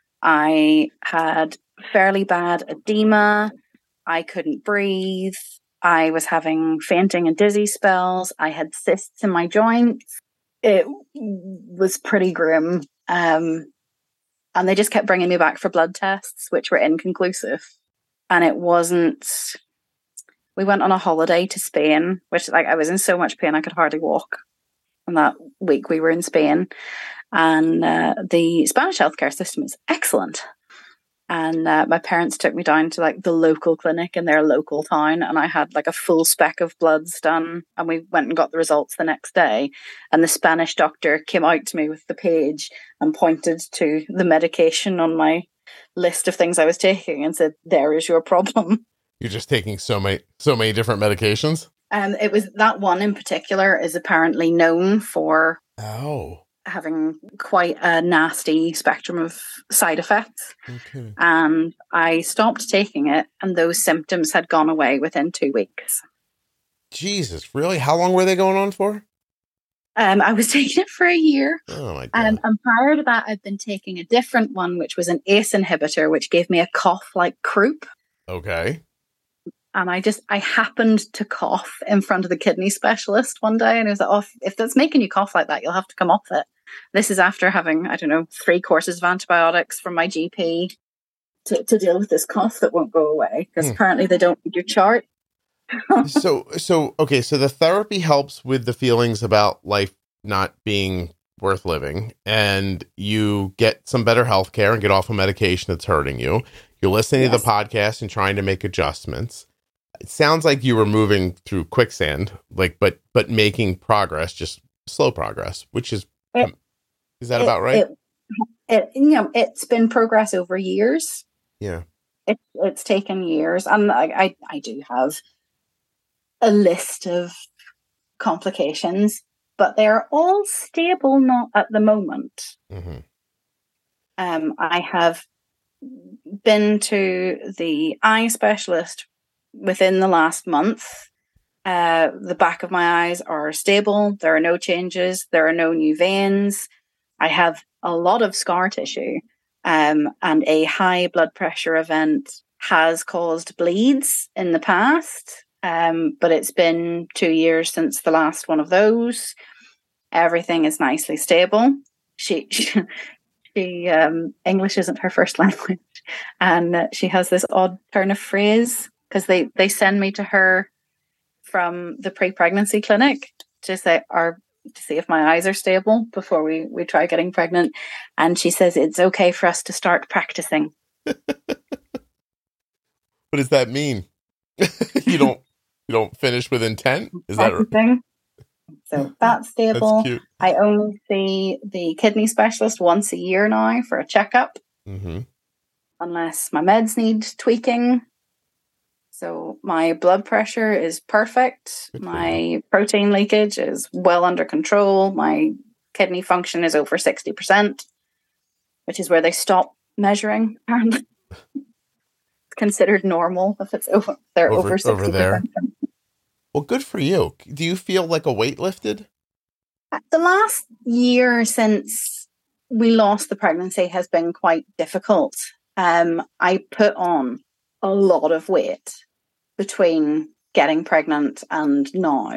I had fairly bad edema. I couldn't breathe. I was having fainting and dizzy spells. I had cysts in my joints. It was pretty grim. And they just kept bringing me back for blood tests, which were inconclusive. And it wasn't... We went on a holiday to Spain, which I was in so much pain I could hardly walk. And that week we were in Spain. And the Spanish healthcare system is excellent. And my parents took me down to the local clinic in their local town, and I had a full spec of bloods done, and we went and got the results the next day. And the Spanish doctor came out to me with the page and pointed to the medication on my list of things I was taking and said, "There is your problem." You're just taking so many different medications? It was that one in particular is apparently known for having quite a nasty spectrum of side effects. Okay. And I stopped taking it, and those symptoms had gone away within 2 weeks. Jesus, really? How long were they going on for? I was taking it for a year. Oh my God. And prior to that, I'd been taking a different one, which was an ACE inhibitor, which gave me a cough like croup. Okay. And I happened to cough in front of the kidney specialist one day, and he was like, "Oh, if that's making you cough like that, you'll have to come off it." This is after having, 3 courses of antibiotics from my GP to deal with this cough that won't go away, because apparently they don't read your chart. So the therapy helps with the feelings about life not being worth living, and you get some better health care and get off a medication that's hurting you. You're listening to the podcast and trying to make adjustments. It sounds like you were moving through quicksand, but making progress, just slow progress, which is that about right? It's been progress over years. Yeah. It's taken years. And I do have a list of complications, but they're all stable, not at the moment. Mm-hmm. I have been to the eye specialist within the last month. The back of my eyes are stable. There are no changes. There are no new veins. I have a lot of scar tissue, and a high blood pressure event has caused bleeds in the past, but it's been 2 years since the last one of those. Everything is nicely stable. She English isn't her first language, and she has this odd turn of phrase, because they send me to her from the pre-pregnancy clinic to see if my eyes are stable before we try getting pregnant. And she says it's okay for us to start practicing. What does that mean? You don't finish with intent? Is that right? So that's stable. That's cute. I only see the kidney specialist once a year now for a checkup. Mm-hmm. Unless my meds need tweaking. So my blood pressure is perfect. My protein leakage is well under control. My kidney function is over 60%, which is where they stop measuring, apparently. considered normal if it's they're over 60%. Over there. Well, good for you. Do you feel like a weight lifted? The last year since we lost the pregnancy has been quite difficult. I put on a lot of weight between getting pregnant and now.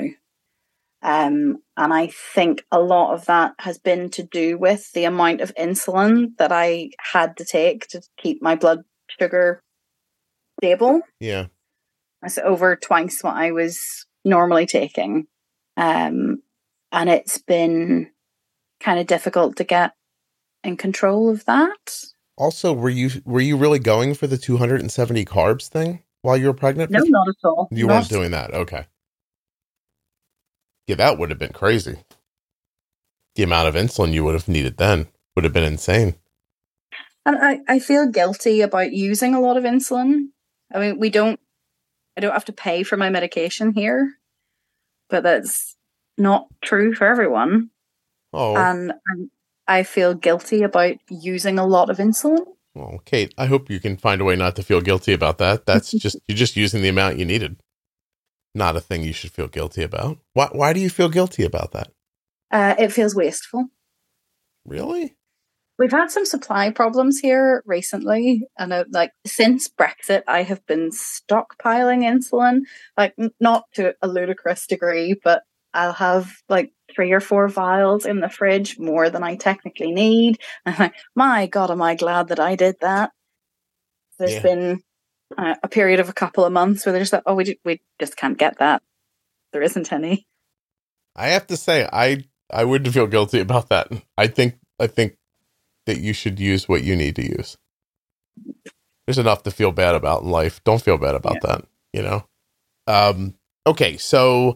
And I think a lot of that has been to do with the amount of insulin that I had to take to keep my blood sugar stable. Yeah. It's over twice what I was normally taking. And it's been kind of difficult to get in control of that. Also, were you really going for the 270 carbs thing while you were pregnant? No, not at all. You weren't doing that. Okay. Yeah, that would have been crazy. The amount of insulin you would have needed then would have been insane. And I feel guilty about using a lot of insulin. I mean, I don't have to pay for my medication here, but that's not true for everyone. Oh. And I feel guilty about using a lot of insulin. Well, Kate, I hope you can find a way not to feel guilty about that. That's you're just using the amount you needed. Not a thing you should feel guilty about. Why do you feel guilty about that? It feels wasteful. Really? We've had some supply problems here recently, and since Brexit, I have been stockpiling insulin, not to a ludicrous degree, but I'll have 3 or 4 vials in the fridge, more than I technically need. And I'm like, my God, am I glad that I did that? There's been a period of a couple of months where they're just like, oh, we just can't get that. There isn't any. I have to say, I wouldn't feel guilty about that. I think that you should use what you need to use. There's enough to feel bad about in life. Don't feel bad about that, you know? Okay, so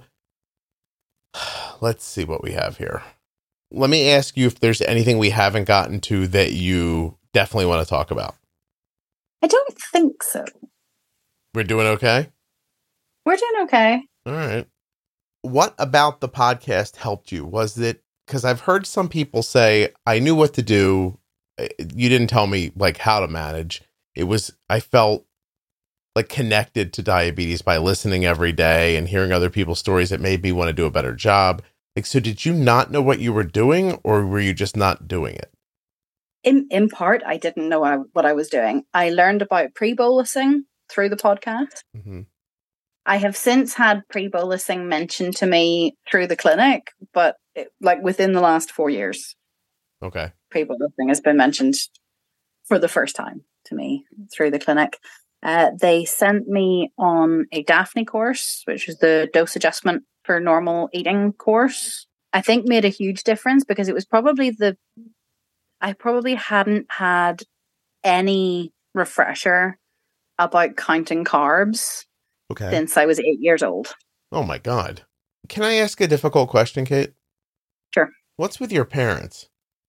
let's see what we have here. Let me ask you if there's anything we haven't gotten to that you definitely want to talk about. I don't think so. We're doing okay? We're doing okay. All right. What about the podcast helped you? Was it, because I've heard some people say, I knew what to do. You didn't tell me how to manage. I felt connected to diabetes by listening every day and hearing other people's stories that made me want to do a better job. So did you not know what you were doing, or were you just not doing it? In part, I didn't know what I was doing. I learned about pre-bolusing through the podcast. Mm-hmm. I have since had pre-bolusing mentioned to me through the clinic, but within the last 4 years. Okay. Pre-bolusing has been mentioned for the first time to me through the clinic. They sent me on a Daphne course, which is the dose adjustment for normal eating course. I think made a huge difference because it was probably I probably hadn't had any refresher about counting carbs since I was 8 years old. Oh my God. Can I ask a difficult question, Kate? Sure. What's with your parents?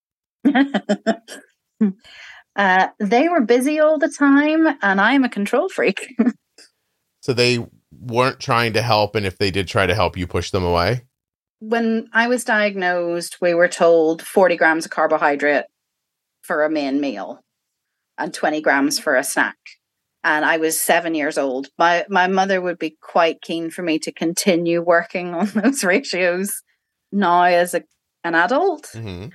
They were busy all the time, and I'm a control freak. So they weren't trying to help, and if they did try to help, you pushed them away? When I was diagnosed, we were told 40 grams of carbohydrate for a main meal and 20 grams for a snack. And I was 7 years old. My mother would be quite keen for me to continue working on those ratios now as an adult. Mm-hmm.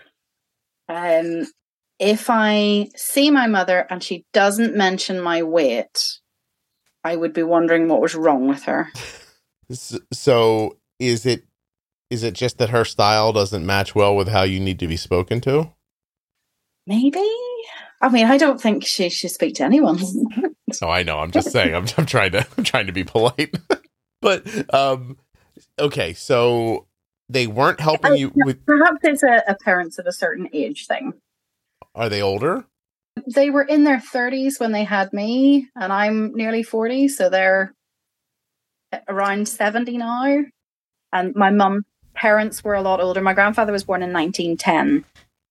If I see my mother and she doesn't mention my weight, I would be wondering what was wrong with her. So is it just that her style doesn't match well with how you need to be spoken to? Maybe. I mean, I don't think she should speak to anyone. Oh, I know. I'm just saying. I'm trying to be polite. But okay, so they weren't helping you with. Perhaps it's a parents of a certain age thing. Are they older? They were in their 30s when they had me, and I'm nearly 40, so they're around 70 now. And my mum's parents were a lot older. My grandfather was born in 1910.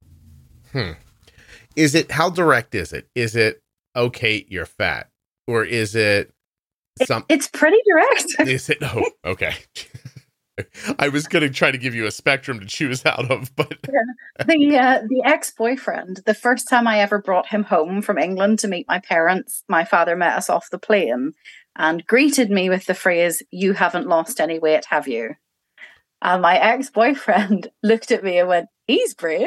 How direct is it? Is it, okay, you're fat? Or is it It's pretty direct. Is it? Oh, okay. I was going to try to give you a spectrum to choose out of, but The ex-boyfriend, the first time I ever brought him home from England to meet my parents, my father met us off the plane and greeted me with the phrase, "You haven't lost any weight, have you?" And my ex-boyfriend looked at me and went, "He's brave."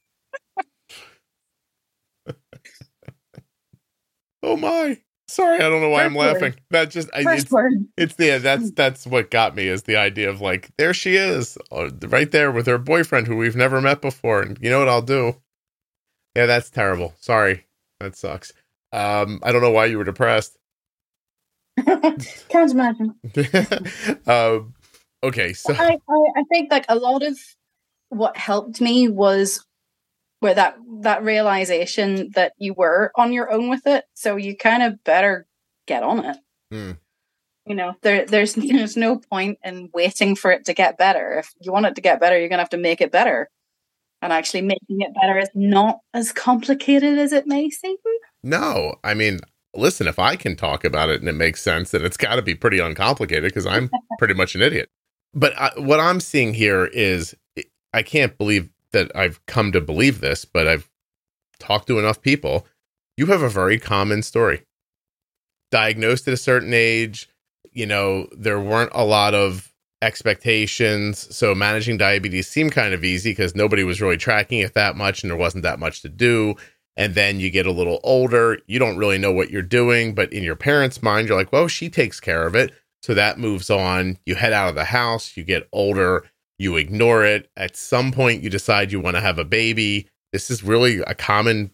oh my. Sorry, I don't know why I'm laughing. That just that's what got me, is the idea of like, there she is, right there with her boyfriend who we've never met before, and you know what I'll do? Yeah, that's terrible. Sorry, that sucks. I don't know why you were depressed. Can't imagine. Okay, so I think like a lot of what helped me was where that realization that you were on your own with it, so you kind of better get on it. You know, there's no point in waiting for it to get better. If you want it to get better, you're gonna have to make it better, and actually making it better is not as complicated as it may seem. No, I mean, listen, if I can talk about it and it makes sense, then it's got to be pretty uncomplicated, because I'm pretty much an idiot. But what I'm seeing here is, I can't believe that I've come to believe this, but I've talked to enough people. You have a very common story. Diagnosed at a certain age, you know, there weren't a lot of expectations. So managing diabetes seemed kind of easy because nobody was really tracking it that much and there wasn't that much to do. And then you get a little older, you don't really know what you're doing, but in your parents' mind, you're like, well, she takes care of it. So that moves on. You head out of the house, you get older, you ignore it. At some point, you decide you want to have a baby. This is really a common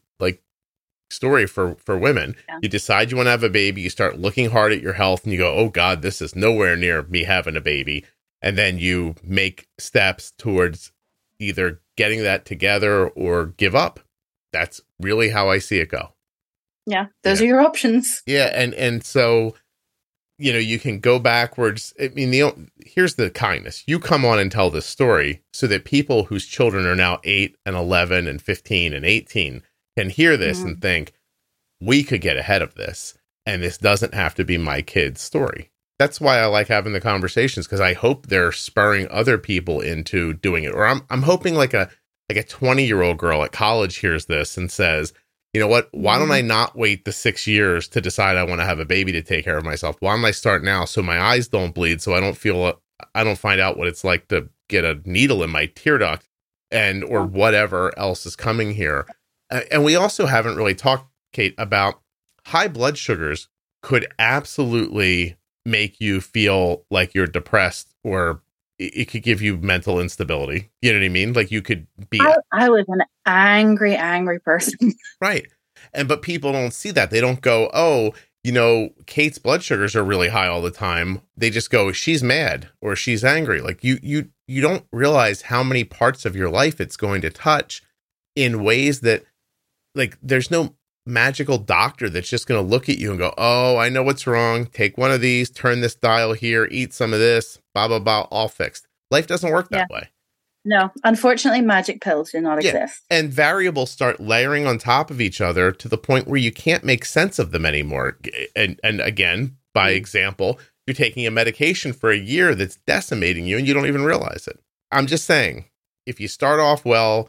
story for women. Yeah. You decide you want to have a baby. You start looking hard at your health and you go, oh God, this is nowhere near me having a baby. And then you make steps towards either getting that together or give up. That's really how I see it go. Yeah. Those are your options. Yeah. And so, you know, you can go backwards. I mean, here's the kindness. You come on and tell this story so that people whose children are now 8 and 11 and 15 and 18 can hear this and think, we could get ahead of this. And this doesn't have to be my kid's story. That's why I like having the conversations, because I hope they're spurring other people into doing it. Or I'm hoping like a 20-year-old girl at college hears this and says, you know what, why don't I not wait the 6 years to decide I want to have a baby to take care of myself? Why don't I start now so my eyes don't bleed, so I don't find out what it's like to get a needle in my tear duct or whatever else is coming here. And we also haven't really talked, Kate, about high blood sugars could absolutely make you feel like you're depressed, or it could give you mental instability. You know what I mean? Like you could be... I was an angry person. Right. But people don't see that. They don't go, oh, you know, Kate's blood sugars are really high all the time. They just go, she's mad or she's angry. Like you don't realize how many parts of your life it's going to touch in ways that, like, there's no magical doctor that's just going to look at you and go, oh, I know what's wrong. Take one of these, turn this dial here, eat some of this, blah, blah, blah, all fixed. Life doesn't work that way. No, unfortunately, magic pills do not exist. And variables start layering on top of each other to the point where you can't make sense of them anymore. And again, by example, you're taking a medication for a year that's decimating you and you don't even realize it. I'm just saying, if you start off well,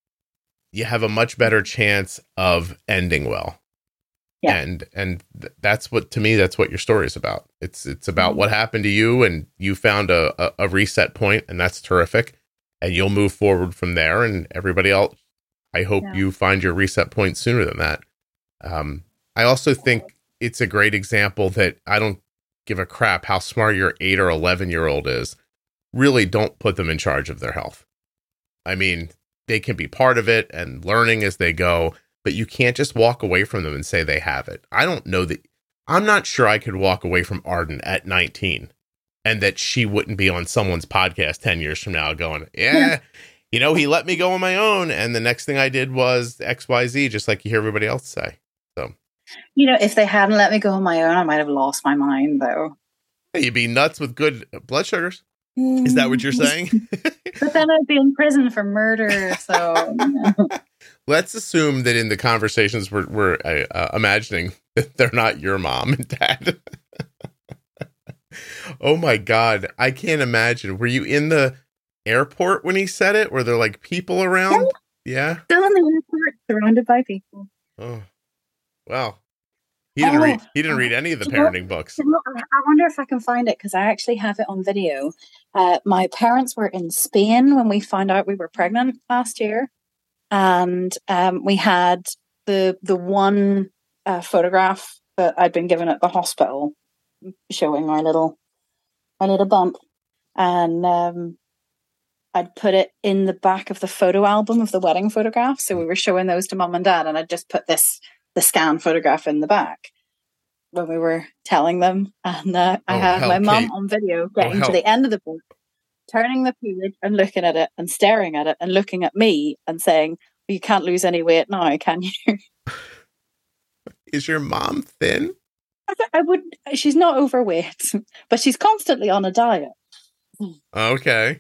you have a much better chance of ending well. Yeah. And that's what, to me, that's what your story is about. It's about what happened to you, and you found a reset point, and that's terrific. And you'll move forward from there. And everybody else, I hope you find your reset point sooner than that. I also think it's a great example that I don't give a crap how smart your 8 or 11-year-old is. Really don't put them in charge of their health. I mean, they can be part of it and learning as they go, but you can't just walk away from them and say they have it. I don't know that. I'm not sure I could walk away from Arden at 19 and that she wouldn't be on someone's podcast 10 years from now going, you know, he let me go on my own. And the next thing I did was XYZ, just like you hear everybody else say. So, you know, if they hadn't let me go on my own, I might have lost my mind, though. You'd be nuts with good blood sugars. Is that what you're saying? But then I'd be in prison for murder. So let's assume that in the conversations we're imagining that they're not your mom and dad. Oh my God. I can't imagine. Were you in the airport when he said it? Were there like people around? Yeah. Still in the airport, surrounded by people. Oh, well, he didn't read any of the parenting books. I wonder if I can find it because I actually have it on video. My parents were in Spain when we found out we were pregnant last year, and we had the one photograph that I'd been given at the hospital showing my little bump, and I'd put it in the back of the photo album of the wedding photographs. So we were showing those to mum and dad, and I'd just put the scan photograph in the back when we were telling them. And I had my mum on video getting to the end of the book, turning the page and looking at it and staring at it and looking at me and saying, well, you can't lose any weight now, can you? Is your mom thin? She's not overweight, but she's constantly on a diet. Okay.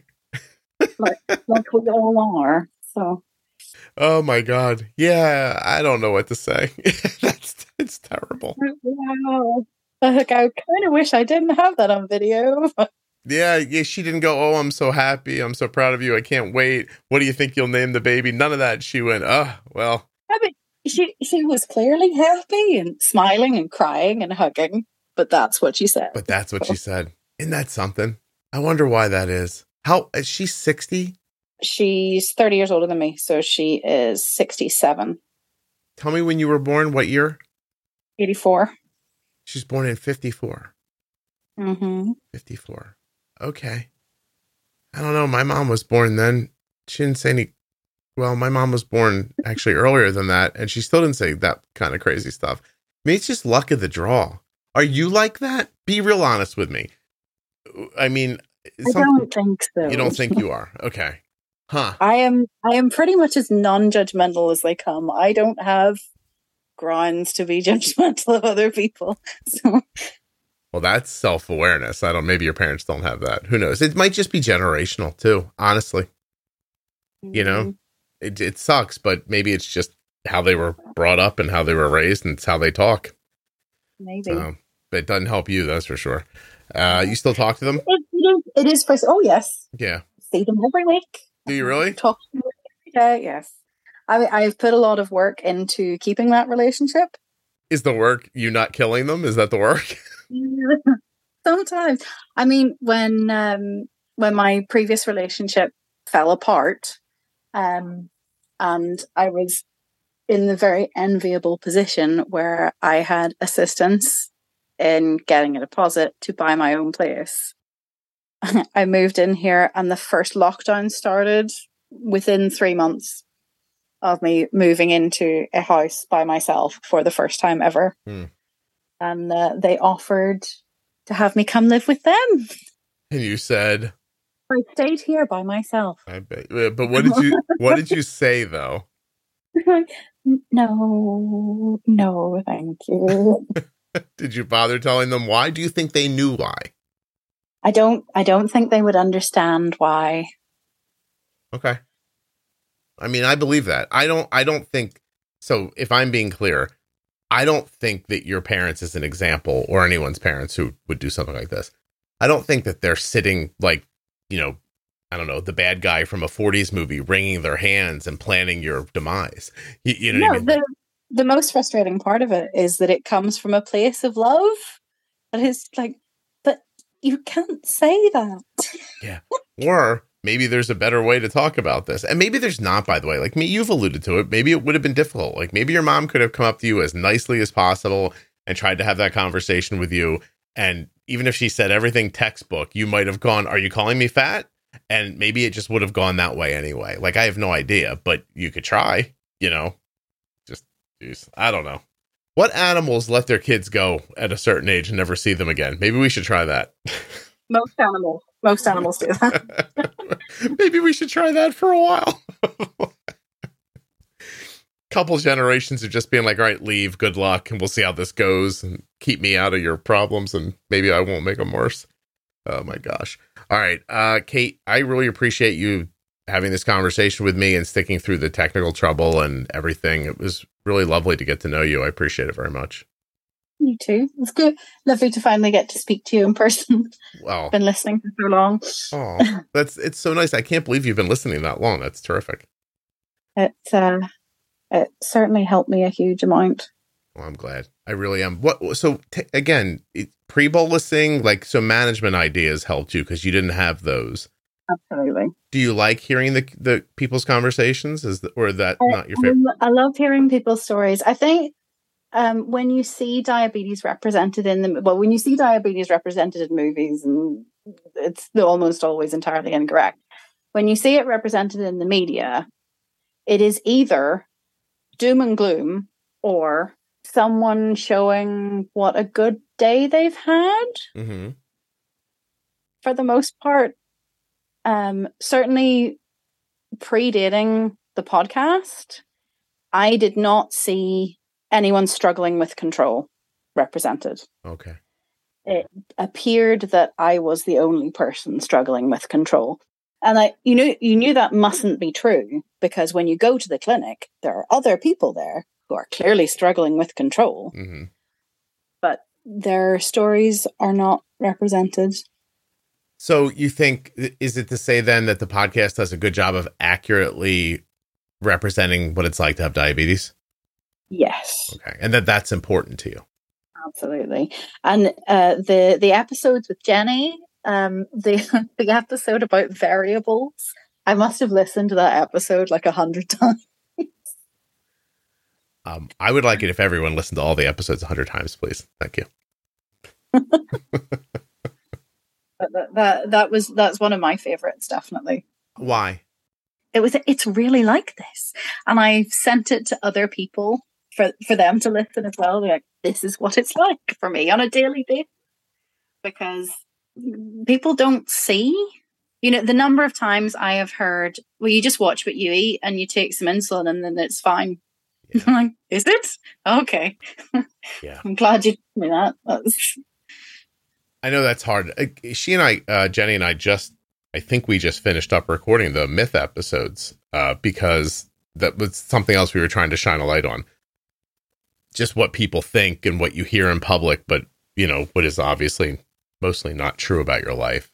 like we all are. So. Oh my God. Yeah, I don't know what to say. It's terrible. Wow. I kind of wish I didn't have that on video. Yeah, she didn't go, oh, I'm so happy. I'm so proud of you. I can't wait. What do you think you'll name the baby? None of that. She went, oh, well. I mean, she was clearly happy and smiling and crying and hugging, but that's what she said. She said. Isn't that something? I wonder why that is. How is she 60? She's 30 years older than me, so she is 67. Tell me when you were born, what year? 84. She's born in 54. Mm-hmm. 54. Okay. I don't know. My mom was born then. She didn't say any. Well, my mom was born actually earlier than that, and she still didn't say that kind of crazy stuff. I mean, it's just luck of the draw. Are you like that? Be real honest with me. I mean, I don't think so. You don't think you are? Okay. Huh. I am pretty much as non-judgmental as they come. I don't have grounds to be judgmental of other people. So. Well, that's self-awareness. Maybe your parents don't have that. Who knows? It might just be generational too, honestly. Mm-hmm. You know, it sucks, but maybe it's just how they were brought up and how they were raised and it's how they talk. Maybe. But it doesn't help you, that's for sure. You still talk to them? It is for, oh yes. Yeah. See them every week. Do you really? Talk to them every day, yes. I've put a lot of work into keeping that relationship. Is the work you not killing them? Is that the work? Sometimes. I mean, when my previous relationship fell apart, and I was in the very enviable position where I had assistance in getting a deposit to buy my own place. I moved in here and the first lockdown started within 3 months of me moving into a house by myself for the first time ever. And they offered to have me come live with them. And you said? I stayed here by myself. I bet. But what did you say though? No, thank you. Did you bother telling them why? Do you think they knew why? I don't think they would understand why. Okay. I mean, I believe that. I don't think so. If I'm being clear, I don't think that your parents is an example or anyone's parents who would do something like this. I don't think that they're sitting like, you know, I don't know, the bad guy from a 40s movie wringing their hands and planning your demise. You know what I mean? The most frustrating part of it is that it comes from a place of love. It is like, but you can't say that. Yeah. Or maybe there's a better way to talk about this. And maybe there's not, by the way. Like me, you've alluded to it. Maybe it would have been difficult. Like maybe your mom could have come up to you as nicely as possible and tried to have that conversation with you. And even if she said everything textbook, you might have gone, are you calling me fat? And maybe it just would have gone that way anyway. Like, I have no idea, but you could try, you know, just, geez, I don't know. What animals let their kids go at a certain age and never see them again? Maybe we should try that. Most animals do that. Maybe we should try that for a while. Couple generations of just being like, all right, leave, good luck, and we'll see how this goes, and keep me out of your problems, and maybe I won't make them worse. Oh my gosh. All right, Kate, I really appreciate you having this conversation with me and sticking through the technical trouble and everything. It was really lovely to get to know you. I appreciate it very much. You too. It's good. Lovely to finally get to speak to you in person. Well, Been listening for so long. oh, it's so nice. I can't believe you've been listening that long. That's terrific. It certainly helped me a huge amount. Well, I'm glad. I really am. So again, pre-bolusing, like, so management ideas helped you because you didn't have those. Absolutely. Do you like hearing the people's conversations? Or that not your favorite? I love hearing people's stories. I think when you see diabetes represented in when you see diabetes represented in movies, and it's almost always entirely incorrect. When you see it represented in the media, it is either doom and gloom or someone showing what a good day they've had. Mm-hmm. For the most part, certainly predating the podcast, I did not see anyone struggling with control represented. Okay. It appeared that I was the only person struggling with control. And you knew that mustn't be true, because when you go to the clinic, there are other people there who are clearly struggling with control. Mm-hmm. But their stories are not represented. So you think, is it to say then that the podcast does a good job of accurately representing what it's like to have diabetes? Yes. Okay. And that's important to you. Absolutely. And the episodes with Jenny, the episode about variables, I must have listened to that episode like 100 times. I would like it if everyone listened to all the episodes 100 times, please. Thank you. That's one of my favorites, definitely. Why? It's really like this. And I sent it to other people for them to listen as well. They're like, this is what it's like for me on a daily basis. Because people don't see, the number of times I have heard, well, you just watch what you eat and you take some insulin and then it's fine. Yeah. I'm like, is it? Okay. Yeah. I'm glad you told me that. I know that's hard. She and I, Jenny and I I think we just finished up recording the myth episodes because that was something else we were trying to shine a light on. Just what people think and what you hear in public, but what is obviously mostly not true about your life.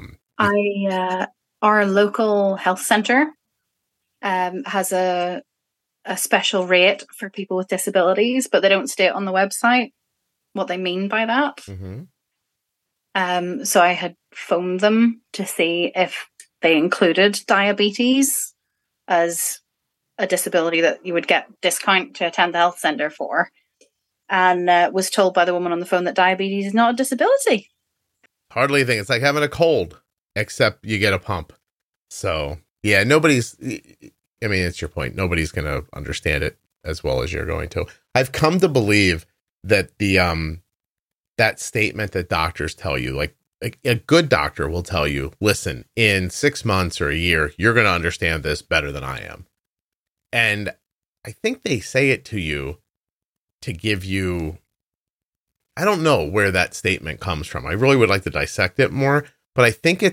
Our local health center has a special rate for people with disabilities, but they don't state on the website what they mean by that. Mm-hmm. So I had phoned them to see if they included diabetes as a disability that you would get discount to attend the health center for, and was told by the woman on the phone that diabetes is not a disability. Hardly a thing. It's like having a cold, except you get a pump. So yeah, it's your point. Nobody's going to understand it as well as you're going to. I've come to believe that that statement that doctors tell you, like a good doctor will tell you, listen, in 6 months or a year, you're going to understand this better than I am. And I think they say it to you to give you, I don't know where that statement comes from. I really would like to dissect it more, but I think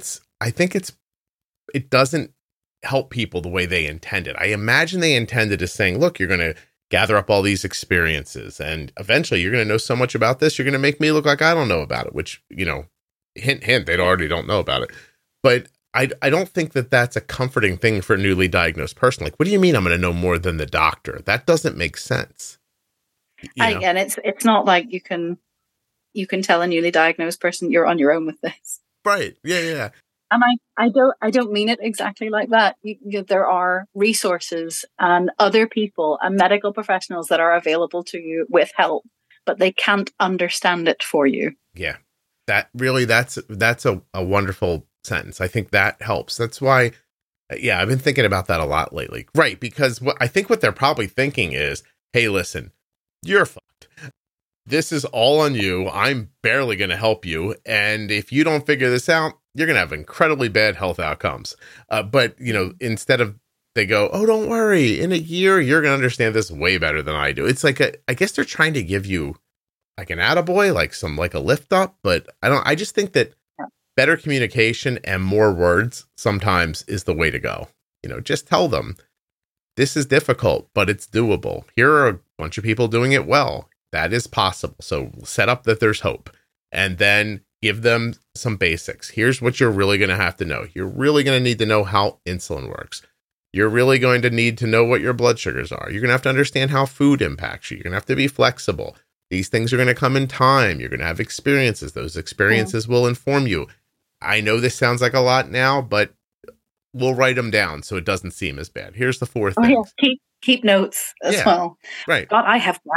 it doesn't help people the way they intended. I imagine they intended as saying, look, you're going to gather up all these experiences and eventually you're going to know so much about this. You're going to make me look like I don't know about it, which, hint, they already don't know about it. But I don't think that that's a comforting thing for a newly diagnosed person. Like, what do you mean I'm going to know more than the doctor? That doesn't make sense. And it's not like you can tell a newly diagnosed person you're on your own with this. Right. Yeah. And I don't mean it exactly like that. There are resources and other people and medical professionals that are available to you with help, but they can't understand it for you. Yeah. That's a wonderful sentence. I think that helps. That's why, I've been thinking about that a lot lately. Right. Because I think what they're probably thinking is, hey, listen, you're fucked. This is all on you. I'm barely going to help you. And if you don't figure this out, you're going to have incredibly bad health outcomes. But, instead of they go, oh, don't worry. In a year, you're going to understand this way better than I do. It's like, I guess they're trying to give you like an attaboy, like a lift up. But I just think that better communication and more words sometimes is the way to go. Just tell them this is difficult, but it's doable. Here are a bunch of people doing it well. That is possible. So set up that there's hope, and then give them some basics. Here's what you're really going to have to know. You're really going to need to know how insulin works. You're really going to need to know what your blood sugars are. You're going to have to understand how food impacts you. You're going to have to be flexible. These things are going to come in time. You're going to have experiences. Those experiences will inform you. I know this sounds like a lot now, but we'll write them down so it doesn't seem as bad. Here's the 4 things. Yeah. Keep notes as well. Right. God, I have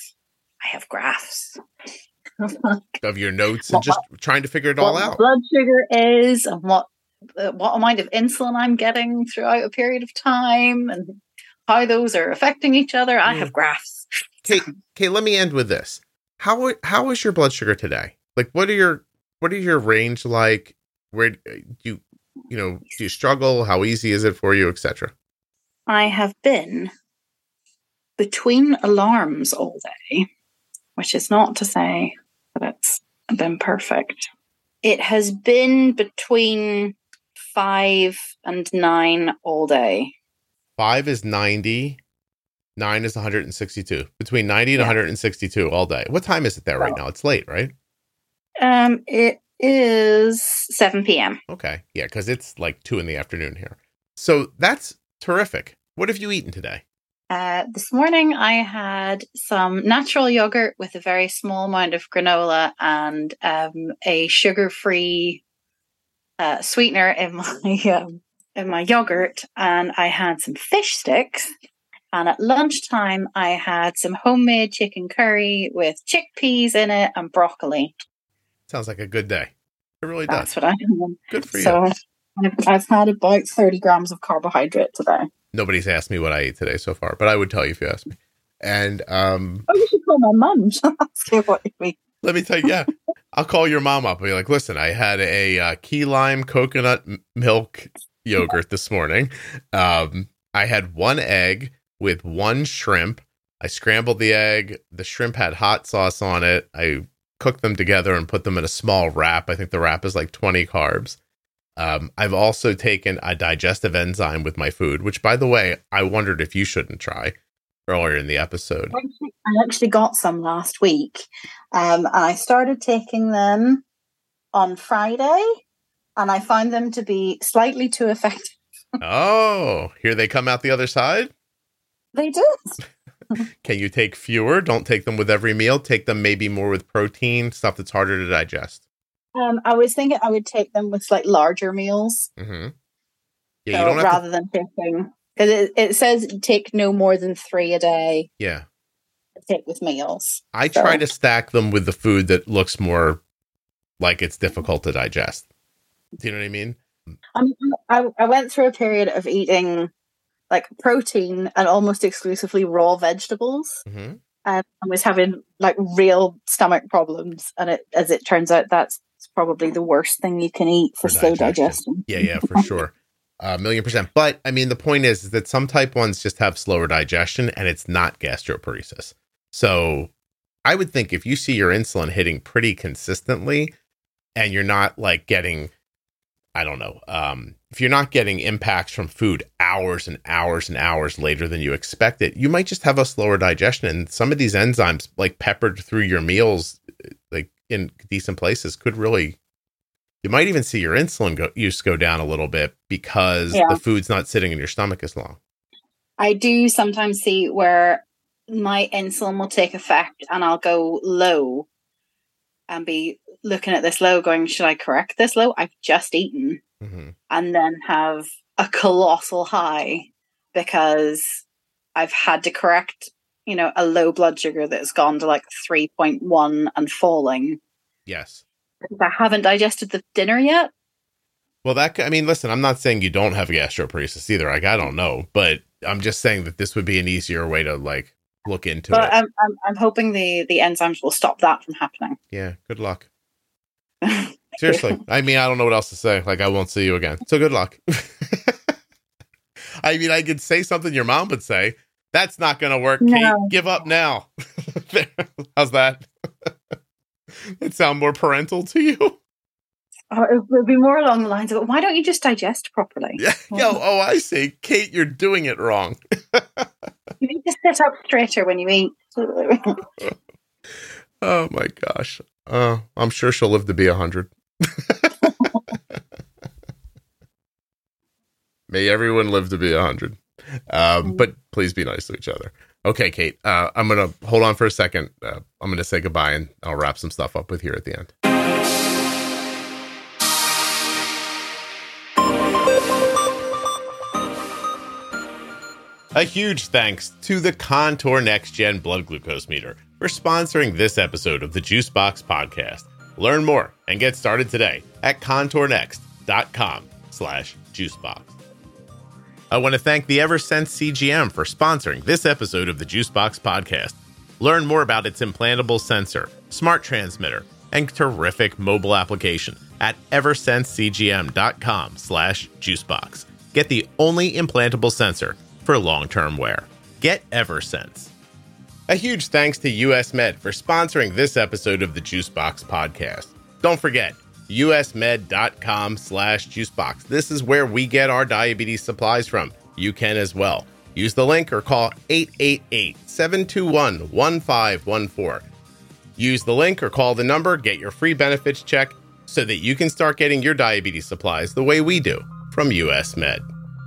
graphs. Of your notes and just trying to figure it all out. What blood sugar is and what amount of insulin I'm getting throughout a period of time and how those are affecting each other. I have graphs. Kate, let me end with this. How is your blood sugar today? Like, what are your range like? Where do you struggle? How easy is it for you, etc.? I have been between alarms all day, which is not to say that it's been perfect. It has been between 5 and 9 all day. 5 is 90. 9 is 162. Between 90 and 162 all day. What time is it there right now? It's late, right? It is 7 p.m. Okay. Yeah, because it's like 2 in the afternoon here. So that's terrific. What have you eaten today? This morning I had some natural yogurt with a very small amount of granola and a sugar-free sweetener in my yogurt, and I had some fish sticks. And at lunchtime, I had some homemade chicken curry with chickpeas in it and broccoli. Sounds like a good day. It really does. That's what I had. Good for you. So I've had about 30 grams of carbohydrate today. Nobody's asked me what I ate today so far, but I would tell you if you asked me. And you should call my mum. She'll ask you what you eat. Let me tell you, yeah. I'll call your mom up and be like, listen, I had a key lime coconut milk yogurt this morning. I had 1 egg with 1 shrimp. I scrambled the egg. The shrimp had hot sauce on it. I cooked them together and put them in a small wrap. I think the wrap is like 20 carbs. I've also taken a digestive enzyme with my food, which, by the way, I wondered if you shouldn't try earlier in the episode. I actually got some last week. And I started taking them on Friday, and I found them to be slightly too effective. Oh, here they come out the other side? They do. Can you take fewer? Don't take them with every meal. Take them maybe more with protein, stuff that's harder to digest. I was thinking I would take them with like larger meals. Mm-hmm. Yeah, so rather than taking, because it says take no more than 3 a day. Yeah. Take with meals. I try to stack them with the food that looks more like it's difficult to digest. Do you know what I mean? I went through a period of eating like protein and almost exclusively raw vegetables. Mm-hmm. And I was having like real stomach problems. And as it turns out, that's probably the worst thing you can eat for slow digestion. Yeah, for sure. 1,000,000%. But I mean, the point is that some type 1s just have slower digestion and it's not gastroparesis. So I would think if you see your insulin hitting pretty consistently and you're not like getting, I don't know, if you're not getting impacts from food hours and hours and hours later than you expected, you might just have a slower digestion. And some of these enzymes like peppered through your meals, like in decent places could really, you might even see your insulin use go down a little bit because the food's not sitting in your stomach as long. I do sometimes see where my insulin will take effect and I'll go low and be looking at this low going, should I correct this low? I've just eaten. Mm-hmm. And then have a colossal high because I've had to correct, a low blood sugar that's gone to like 3.1 and falling. Yes. Because I haven't digested the dinner yet. Well, listen, I'm not saying you don't have gastroparesis either. Like, I don't know, but I'm just saying that this would be an easier way to like look into it. I'm hoping the enzymes will stop that from happening. Yeah. Good luck. Seriously. I don't know what else to say. Like, I won't see you again. So good luck. I could say something your mom would say. That's not going to work, Kate. No. Give up now. How's that? That sound more parental to you? It would be more along the lines of, why don't you just digest properly? Yeah. I see. Kate, you're doing it wrong. You need to sit up straighter when you eat. Oh my gosh. I'm sure she'll live to be 100. May everyone live to be 100. But please be nice to each other. Okay, Kate, I'm going to hold on for a second. I'm going to say goodbye, and I'll wrap some stuff up with here at the end. A huge thanks to the Contour Next Gen blood glucose meter for sponsoring this episode of the Juicebox podcast. Learn more and get started today at contournext.com/juicebox. I want to thank the Eversense CGM for sponsoring this episode of the Juicebox podcast. Learn more about its implantable sensor, smart transmitter, and terrific mobile application at eversensecgm.com/juicebox. Get the only implantable sensor for long-term wear. Get Eversense. A huge thanks to US Med for sponsoring this episode of the Juicebox podcast. Don't forget, usmed.com/juicebox. This is where we get our diabetes supplies from. You can as well. Use the link or call 888-721-1514. Use the link or call the number, get your free benefits check so that you can start getting your diabetes supplies the way we do from US Med.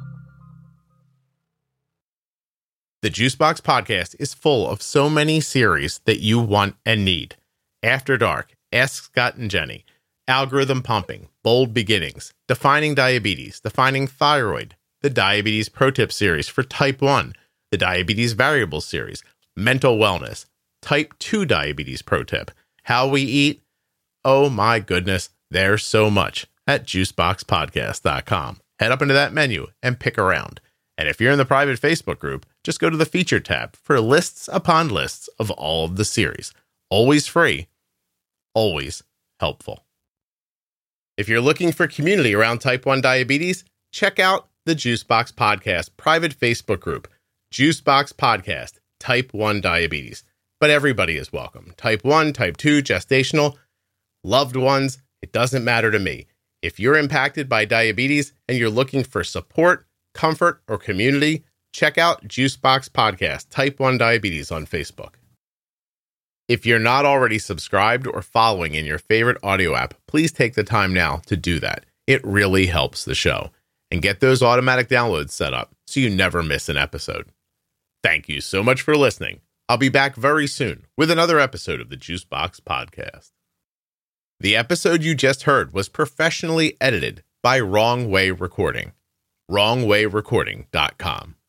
The Juicebox podcast is full of so many series that you want and need. After Dark, Ask Scott and Jenny, Algorithm Pumping, Bold Beginnings, Defining Diabetes, Defining Thyroid, the Diabetes Pro Tip series for Type 1, the Diabetes Variable series, Mental Wellness, Type 2 Diabetes Pro Tip, How We Eat. Oh my goodness, there's so much at juiceboxpodcast.com. Head up into that menu and pick around. And if you're in the private Facebook group, just go to the feature tab for lists upon lists of all of the series. Always free, always helpful. If you're looking for community around type 1 diabetes, check out the Juicebox Podcast private Facebook group, Juicebox Podcast, Type 1 Diabetes. But everybody is welcome. Type 1, Type 2, gestational, loved ones, it doesn't matter to me. If you're impacted by diabetes and you're looking for support, comfort, or community, check out Juicebox Podcast, Type 1 Diabetes on Facebook. If you're not already subscribed or following in your favorite audio app, please take the time now to do that. It really helps the show. And get those automatic downloads set up so you never miss an episode. Thank you so much for listening. I'll be back very soon with another episode of the Juicebox Podcast. The episode you just heard was professionally edited by Wrong Way Recording. WrongWayRecording.com.